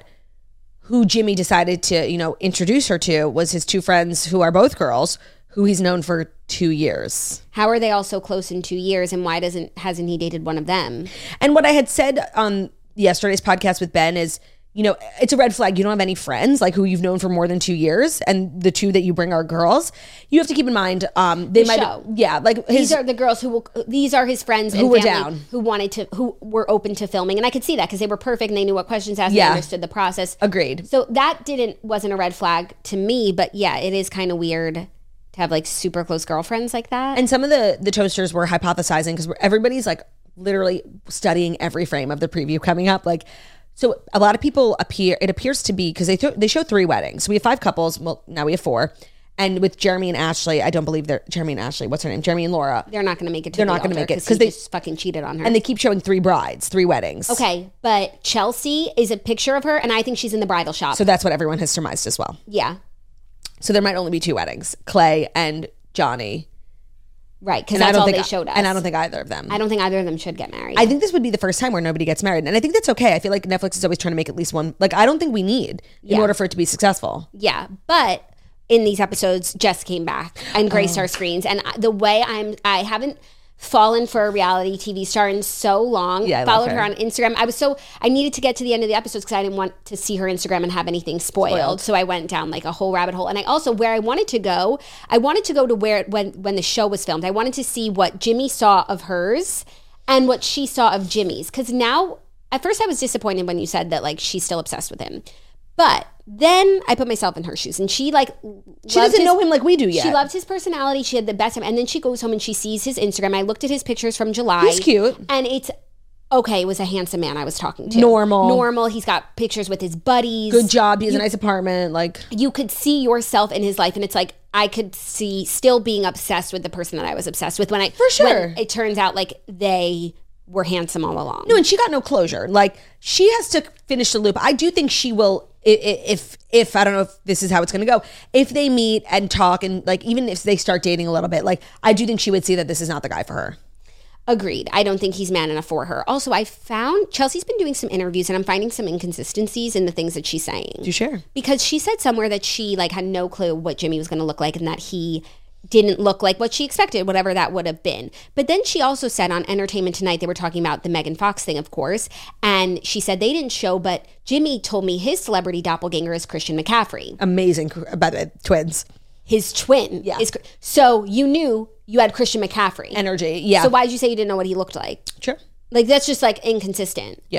who Jimmy decided to, introduce her to was his 2 friends who are both girls, who he's known for 2 years. How are they all so close in 2 years, and why hasn't he dated one of them? And what I had said on yesterday's podcast with Ben is, it's a red flag. You don't have any friends like who you've known for more than 2 years, and the 2 that you bring are girls. You have to keep in mind they might, like these are the girls these are his friends and who were family down, who were open to filming, and I could see that because they were perfect and they knew what questions to ask. Yeah. And they understood the process. Agreed. So that wasn't a red flag to me, but yeah, it is kind of weird to have like super close girlfriends like that. And some of the toasters were hypothesizing because everybody's like literally studying every frame of the preview coming up, like. So a lot of people it appears to be, because they show 3 weddings. So we have 5 couples. Well, now we have 4. And with Jeremy and Ashley, I don't believe Jeremy and Ashley, what's her name? Jeremy and Laura. They're not going to make it to They're the not going to altar make it because they just fucking cheated on her. And they keep showing 3 brides, 3 weddings. Okay, but Chelsea is a picture of her, and I think she's in the bridal shop. So that's what everyone has surmised as well. Yeah. So there might only be 2 weddings, Clay and Johnny. Right, because that's all they showed us. And I don't think either of them. I don't think either of them should get married. I think this would be the first time where nobody gets married. And I think that's okay. I feel like Netflix is always trying to make at least one. Like, I don't think we need in order for it to be successful. Yeah, but in these episodes, Jess came back and graced our screens. And the way I haven't fallen for a reality TV star in so long. Yeah, I followed love her on Instagram. I needed to get to the end of the episodes because I didn't want to see her Instagram and have anything spoiled. So I went down like a whole rabbit hole. And I also, where I wanted to go to where when the show was filmed. I wanted to see what Jimmy saw of hers and what she saw of Jimmy's. Because now, at first I was disappointed when you said that like she's still obsessed with him. But then I put myself in her shoes, and she doesn't know him like we do yet. She loved his personality. She had the best time. And then she goes home and she sees his Instagram. I looked at his pictures from July. He's cute. And it's, okay, it was a handsome man I was talking to. Normal. He's got pictures with his buddies. Good job. He has a nice apartment. Like, you could see yourself in his life, and it's like, I could see still being obsessed with the person that I was obsessed with when it turns out like they were handsome all along. No, and she got no closure. Like, she has to finish the loop. I do think she will, if I don't know if this is how it's going to go, if they meet and talk and like, even if they start dating a little bit, like, I do think she would see that this is not the guy for her. Agreed. I don't think he's man enough for her. Also, I found Chelsea's been doing some interviews and I'm finding some inconsistencies in the things that she's saying. Do share. Because she said somewhere that she like had no clue what Jimmy was going to look like and that he didn't look like what she expected, whatever that would have been. But then she also said on Entertainment Tonight, they were talking about the Megan Fox thing, of course, and she said they didn't show, but Jimmy told me his celebrity doppelganger is Christian McCaffrey. Amazing. By the way, twins. His twin. Yeah. So you knew you had Christian McCaffrey. Energy. Yeah. So why did you say you didn't know what he looked like? Sure. Like, that's just like inconsistent. Yeah.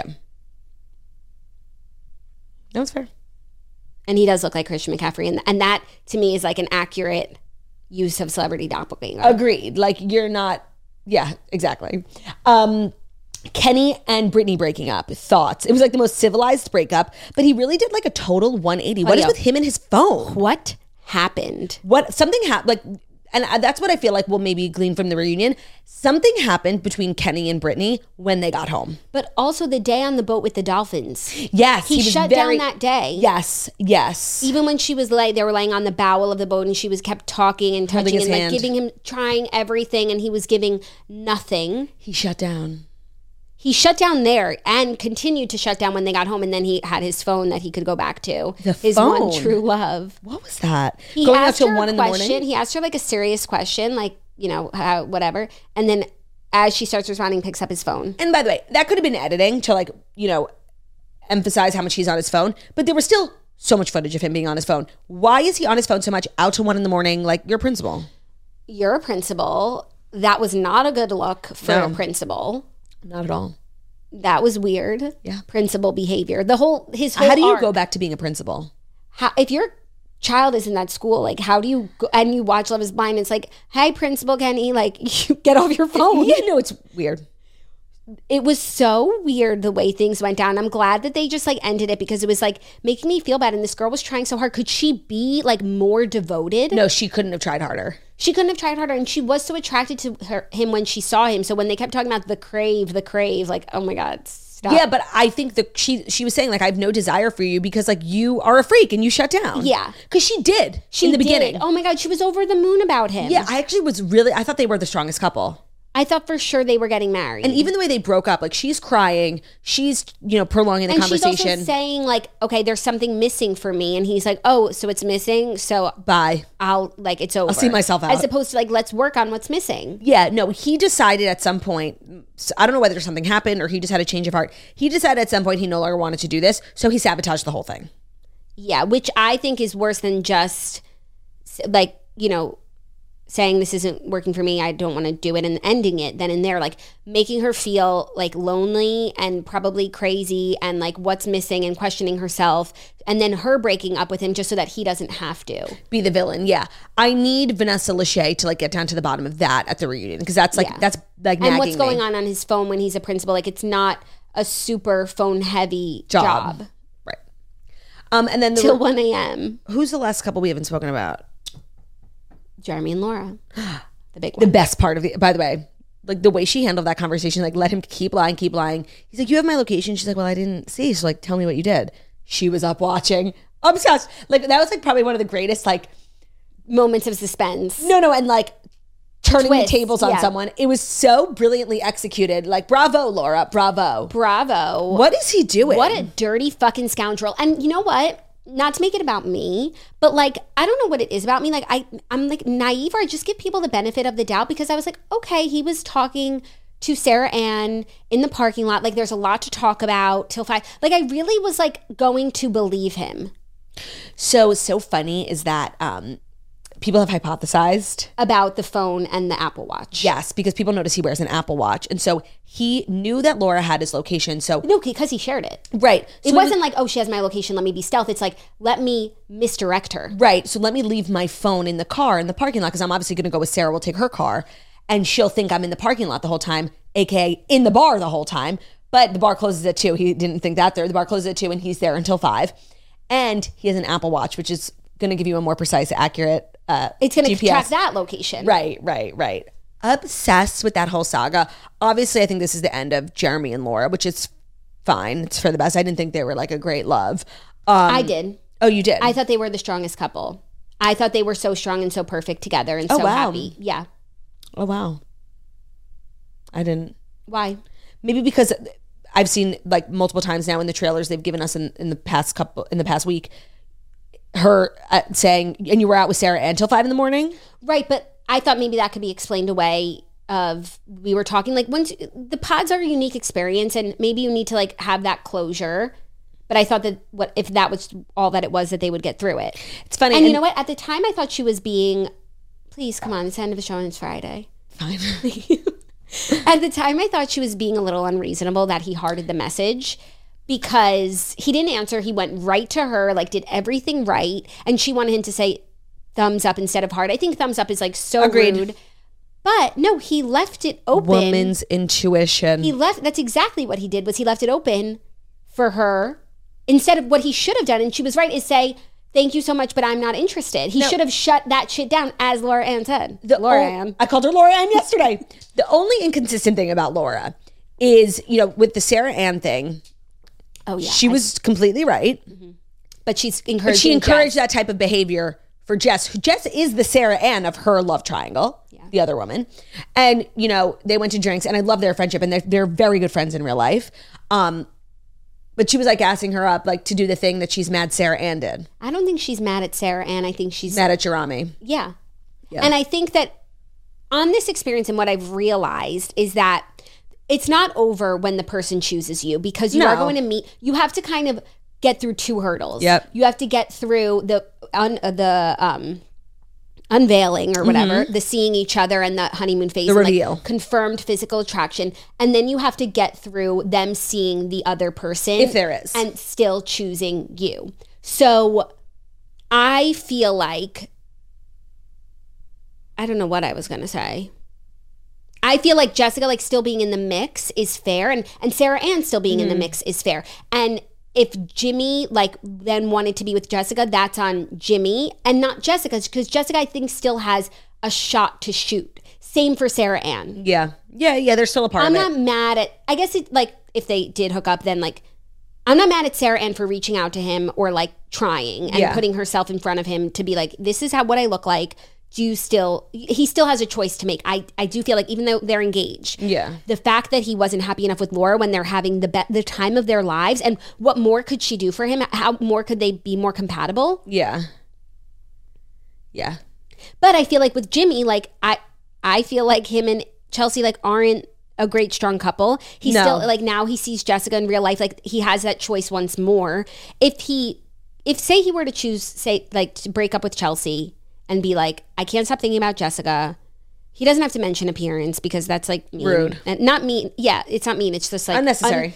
That was fair. And he does look like Christian McCaffrey. And that to me is like an accurate use of celebrity doppelganger. Agreed. Like, you're not, yeah, exactly. Kenny and Brittany breaking up. Thoughts? It was like the most civilized breakup, but he really did like a total 180. What is with him and his phone? What happened? Something happened, like, and that's what I feel like we'll maybe glean from the reunion. Something happened between Kenny and Brittany when they got home. But also the day on the boat with the dolphins. Yes. He shut down that day. Yes. Even when she was they were laying on the bowel of the boat and she was kept talking and touching and like giving him, trying everything, and he was giving nothing. He shut down. he shut down there and continued to shut down when they got home. And then he had his phone that he could go back to. His phone? one true love. What was that? He Going up asked till her 1 a in the question. morning? He asked her like a serious question, like, you know, whatever. And then as she starts responding, picks up his phone. And by the way, that could have been editing to like, you know, emphasize how much he's on his phone. But there was still so much footage of him being on his phone. Why is he on his phone so much out to 1 in the morning? Like, you're a principal. You're a principal. That was not a good look for No. a principal. Not at all. That was weird. Yeah. Principal behavior. His whole How do you arc. go back to being a principal? If your child is in that school, like, how do you go, and you watch Love is Blind, it's like, hey, Principal Kenny, like, you get off your phone. Yeah, no, it's weird. It was so weird the way things went down. I'm glad that they just like ended it because it was like making me feel bad. And this girl was trying so hard. Could she be like more devoted? No, she couldn't have tried harder. She couldn't have tried harder. And she was so attracted to him when she saw him. So when they kept talking about the crave, like, oh my God, stop. Yeah, but I think that she was saying like, I have no desire for you because like you are a freak and you shut down. Yeah. Because she did in the beginning. Did. Oh my God, she was over the moon about him. Yeah, I actually I thought they were the strongest couple. I thought for sure they were getting married. And even the way they broke up, like she's crying, she's, you know, prolonging the and conversation. she's also saying like, okay, there's something missing for me. And he's like, oh, so it's missing. So Bye. it's over. I'll see myself out. As opposed to like, let's work on what's missing. Yeah, no, he decided at some point, I don't know whether something happened or he just had a change of heart. He decided at some point he no longer wanted to do this. So he sabotaged the whole thing. Yeah, which I think is worse than just like, you know, saying this isn't working for me, I don't want to do it, and ending it then and there, like making her feel like lonely and probably crazy and like what's missing and questioning herself, and then her breaking up with him just so that he doesn't have to Be the villain, yeah. I need Vanessa Lachey to like get down to the bottom of that at the reunion because that's like, that's like and nagging what's going me. on his phone when he's a principal. Like it's not a super phone heavy job. Right. And then Till 1 a.m. who's the last couple we haven't spoken about? Jeremy and Laura. The big The one. best part of the, by the way, like the way she handled that conversation, like let him keep lying. He's like, you have my location. She's like, well, I didn't see. So like, tell me what you did. She was up watching. Obsessed. Like that was like probably one of the greatest like Moments of suspense. no, and like turning Twist, the tables on yeah. someone. It was so brilliantly executed. Like, bravo, Laura, bravo. Bravo. What is he doing? What a dirty fucking scoundrel. And you know what? Not to make it about me, but like, I don't know what it is about me. Like, I'm like naive, or I just give people the benefit of the doubt because I was like, okay, he was talking to Sarah Ann in the parking lot. Like, there's a lot to talk about till 5. Like, I really was like going to believe him. So funny is that people have hypothesized About the phone and the Apple Watch. yes, because people notice he wears an Apple Watch, and so he knew that Laura had his location. So No, because he shared it. right, It so wasn't like, oh, she has my location, let me be stealth. It's like, let me misdirect her. right. So let me leave my phone in the car in the parking lot because I'm obviously going to go with Sarah. We'll take her car, and she'll think I'm in the parking lot the whole time, aka in the bar the whole time. But the bar closes at 2. He didn't think that there. The bar closes at 2, and he's there until 5. And he has an Apple Watch, which is going to give you a more precise, accurate. It's going to GPS. track that location. Right. Obsessed with that whole saga. Obviously, I think this is the end of Jeremy and Laura, which is fine. It's for the best. I didn't think they were like a great love. I did. Oh, you did? I thought they were the strongest couple. I thought they were so strong and so perfect together and so wow. happy. Yeah. Oh, wow. I didn't. Why? Maybe because I've seen like multiple times now in the trailers they've given us in the past week, her saying, and you were out with Sarah until 5 a.m. Right, but I thought maybe that could be explained away. We were talking like once the pods are a unique experience, and maybe you need to like have that closure. But I thought that if that was all that it was, that they would get through it. It's funny, and you know what? At the time, I thought she was being, please come on, it's the end of the show and it's Friday. Fine. At the time, I thought she was being a little unreasonable that he hearted the message because he didn't answer. He went right to her, like did everything right. And she wanted him to say thumbs up instead of heart. I think thumbs up is like so Agreed. rude. But no, he left it open. Woman's intuition. That's exactly what he did, was he left it open for her instead of what he should have done. And she was right, is say, thank you so much, but I'm not interested. He should have shut that shit down, as Laura Ann said. Laura Ann. I called her Laura Ann yesterday. The only inconsistent thing about Laura is, you know, with the Sarah Ann thing, Oh yeah. she was completely right. But she's But encouraging she encouraged Jess. that type of behavior for Jess. Jess is the Sarah Ann of her love triangle, the other woman. And, you know, they went to drinks and I love their friendship and they're very good friends in real life. But she was like gassing her up like to do the thing that she's mad Sarah Ann did. I don't think she's mad at Sarah Ann. I think she's mad at Jerami. Yeah. And I think that on this experience and what I've realized is that it's not over when the person chooses you because you are going to meet, you have to kind of get through 2 hurdles. Yep. You have to get through the unveiling or whatever, the seeing each other and the honeymoon phase, the and reveal, like confirmed physical attraction, and then you have to get through them seeing the other person, if there is, and still choosing you. So I feel like, I don't know what I was gonna say. I feel like Jessica like still being in the mix is fair, and Sarah Ann still being in the mix is fair, and if Jimmy like then wanted to be with Jessica, that's on Jimmy and not Jessica, because Jessica I think still has a shot to shoot. Same for Sarah Ann. Yeah. They're still a part of it. I'm not mad at. I guess it like if they did hook up, then like I'm not mad at Sarah Ann for reaching out to him or like trying and putting herself in front of him to be like, this is what I look like. He still has a choice to make. I do feel like even though they're engaged, the fact that he wasn't happy enough with Laura when they're having the time of their lives, and what more could she do for him? How more could they be more compatible? Yeah. But I feel like with Jimmy, like I feel like him and Chelsea like aren't a great strong couple. He's still like, now he sees Jessica in real life, like he has that choice once more. If say he were to choose, say like to break up with Chelsea and be like, I can't stop thinking about Jessica. He doesn't have to mention appearance because that's like mean. Rude. And not mean. Yeah, it's not mean. It's just like unnecessary.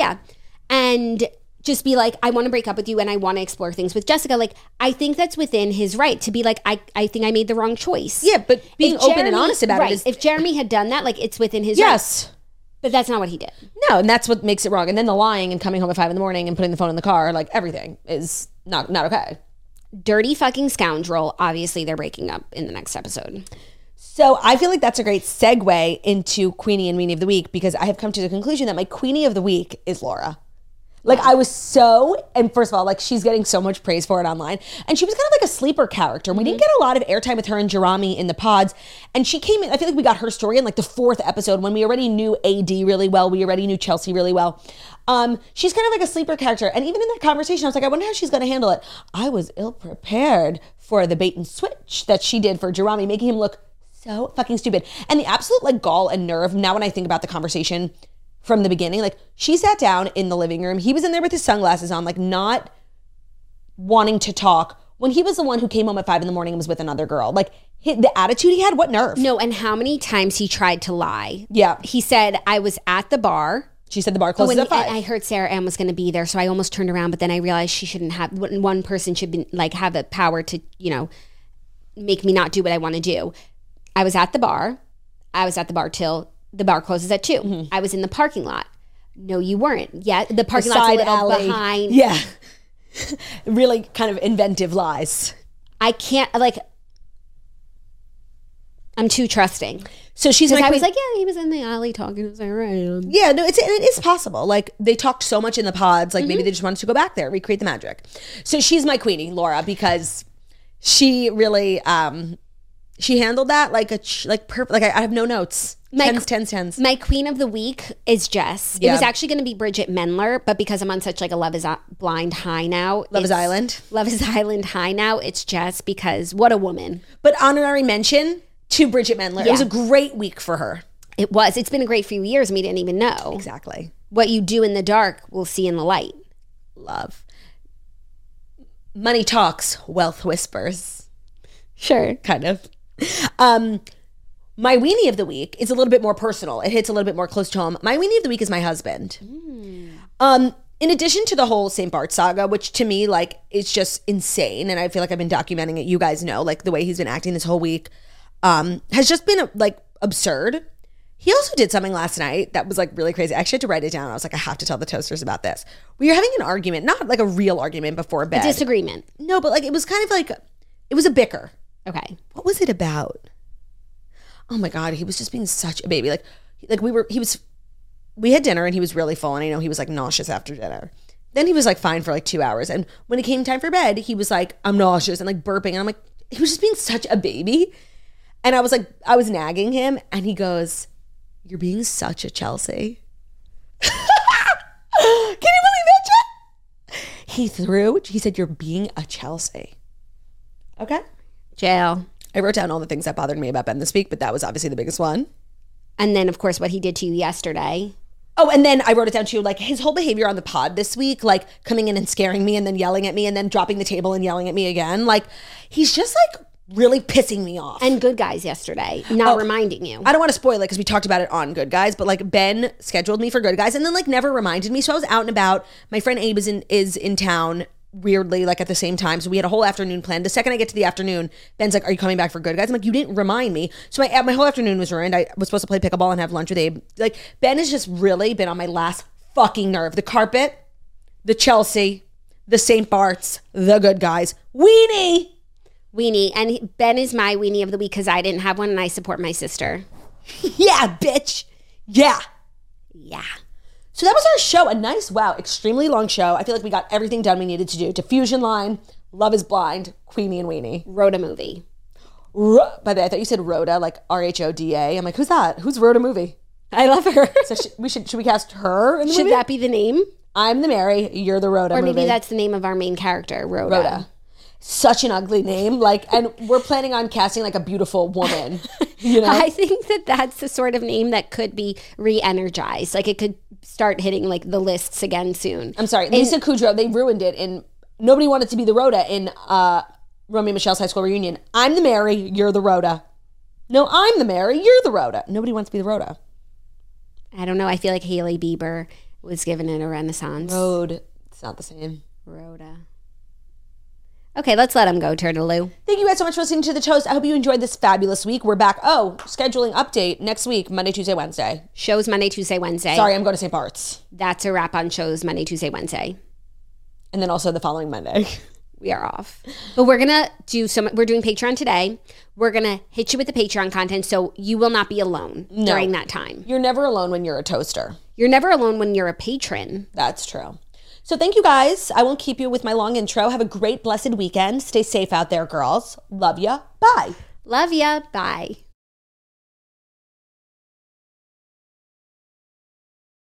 And just be like, I want to break up with you and I want to explore things with Jessica. Like, I think that's within his right to be like, I think I made the wrong choice. Yeah, but being open and honest about it is... If Jeremy had done that, like it's within his right. But that's not what he did. No, and that's what makes it wrong. And then the lying and coming home at 5 a.m. and putting the phone in the car, like everything is not okay. Dirty fucking scoundrel. Obviously, they're breaking up in the next episode. So I feel like that's a great segue into Queenie and Weenie of the Week, because I have come to the conclusion that my Queenie of the Week is Laura. Like I was and first of all, like she's getting so much praise for it online. And she was kind of like a sleeper character. We didn't get a lot of airtime with her and Jerami in the pods. And she came in, I feel like we got her story in like the 4th episode when we already knew AD really well. We already knew Chelsea really well. She's kind of like a sleeper character. And even in that conversation, I was like, I wonder how she's going to handle it. I was ill prepared for the bait and switch that she did for Jerami, making him look so fucking stupid. And the absolute like gall and nerve, now when I think about the conversation from the beginning, like she sat down in the living room. He was in there with his sunglasses on, like not wanting to talk when he was the one who came home at 5 a.m. and was with another girl. Like the attitude he had, what nerve? No, and how many times he tried to lie. Yeah. He said, I was at the bar. She said the bar closes at 5. And I heard Sarah Ann was going to be there, so I almost turned around, but then I realized she shouldn't have, one person should be like have the power to, you know, make me not do what I want to do. I was at the bar. I was at the bar till the bar closes at 2. Mm-hmm. I was in the parking lot. No, you weren't. Yeah, the parking lot's a little alley behind. Yeah. Really kind of inventive lies. I can't, like, I'm too trusting. So she's like, I was like, yeah, he was in the alley talking. I was like, right. Yeah, no, it is possible. Like, they talked so much in the pods, like maybe they just wanted to go back there, recreate the magic. So she's my Queenie, Laura, because she really, she handled that like perfect. Like I have no notes. Tens. My Queen of the Week is Jess. Yeah. It was actually going to be Bridget Mendler, but because I'm on such like a Love is Blind high now. Love is Island high now. It's Jess, because what a woman. But honorary mention to Bridget Mendler. Yeah. It was a great week for her. It was. It's been a great few years and we didn't even know. Exactly. What you do in the dark, we'll see in the light. Love. Money talks, wealth whispers. Sure. Kind of. My Weenie of the Week is a little bit more personal. It hits a little bit more close to home. My Weenie of the Week is my husband. In addition to the whole St. Bart saga, which to me, like, it's just insane. And I feel like I've been documenting it. You guys know, like, the way he's been acting this whole week has just been, like, absurd. He also did something last night that was, like, really crazy. I actually had to write it down. I was like, I have to tell the toasters about this. We were having an argument, not like a real argument before bed. A disagreement. No, but, like, it was kind of like, it was a bicker. Okay. What was it about? Oh my God, he was just being such a baby. Like we had dinner and he was really full, and I know he was like nauseous after dinner. Then he was like fine for like 2 hours. And when it came time for bed, he was like, I'm nauseous and like burping. And I'm like, he was just being such a baby. And I was like, I was nagging him, and he goes, "You're being such a Chelsea." Can you believe that, Jen? He said, "You're being a Chelsea." Okay. Jail. I wrote down all the things that bothered me about Ben this week, but that was obviously the biggest one. And then, of course, what he did to you yesterday. Oh, and then I wrote it down too, like his whole behavior on the pod this week, like coming in and scaring me and then yelling at me and then dropping the table and yelling at me again. Like, he's just like really pissing me off. And Good Guys yesterday, not reminding you. I don't want to spoil it because we talked about it on Good Guys, but like Ben scheduled me for Good Guys and then like never reminded me. So I was out and about. My friend Abe is in town weirdly, like at the same time. So we had a whole afternoon planned. The second I get to the afternoon, Ben's like, "Are you coming back for Good Guys?" I'm like, "You didn't remind me." So my whole afternoon was ruined. I was supposed to play pickleball and have lunch with Abe. Like, Ben has just really been on my last fucking nerve. The carpet, the Chelsea, the St. Bart's, the Good Guys, weenie. And Ben is my weenie of the week because I didn't have one and I support my sister. Yeah, bitch. Yeah. Yeah. So that was our show. A nice, extremely long show. I feel like we got everything done we needed to do. Diffusion Line, Love is Blind, Queenie and Weenie. Rhoda movie. By the way, I thought you said Rhoda, like RHODA. I'm like, who's that? Who's Rhoda movie? I love her. So should we cast her in the movie? Should that be the name? I'm the Mary, you're the Rhoda Or maybe movie. that's the name of our main character, Rhoda. Such an ugly name. Like, and we're planning on casting like a beautiful woman. You know? I think that's the sort of name that could be re-energized. Like, it could start hitting like the lists again soon. I'm sorry, Lisa Kudrow, they ruined it in, nobody wanted to be the Rhoda in Romeo and Michelle's high school reunion. I'm the Mary, you're the Rhoda. No, I'm the Mary, you're the Rhoda. Nobody wants to be the Rhoda. I don't know. I feel like Hailey Bieber was given it a renaissance. It's not the same. Rhoda. Okay, let's let him go, Turtaloo. Thank you guys so much for listening to The Toast. I hope you enjoyed this fabulous week. We're back. Scheduling update next week, Monday, Tuesday, Wednesday. Shows Monday, Tuesday, Wednesday. Sorry, I'm going to St. Bart's. That's a wrap on shows Monday, Tuesday, Wednesday. And then also the following Monday. We are off. But we're doing Patreon today. We're going to hit you with the Patreon content so you will not be alone during that time. You're never alone when you're a toaster. You're never alone when you're a patron. That's true. So thank you guys. I won't keep you with my long intro. Have a great, blessed weekend. Stay safe out there, girls. Love ya. Bye. Love ya. Bye.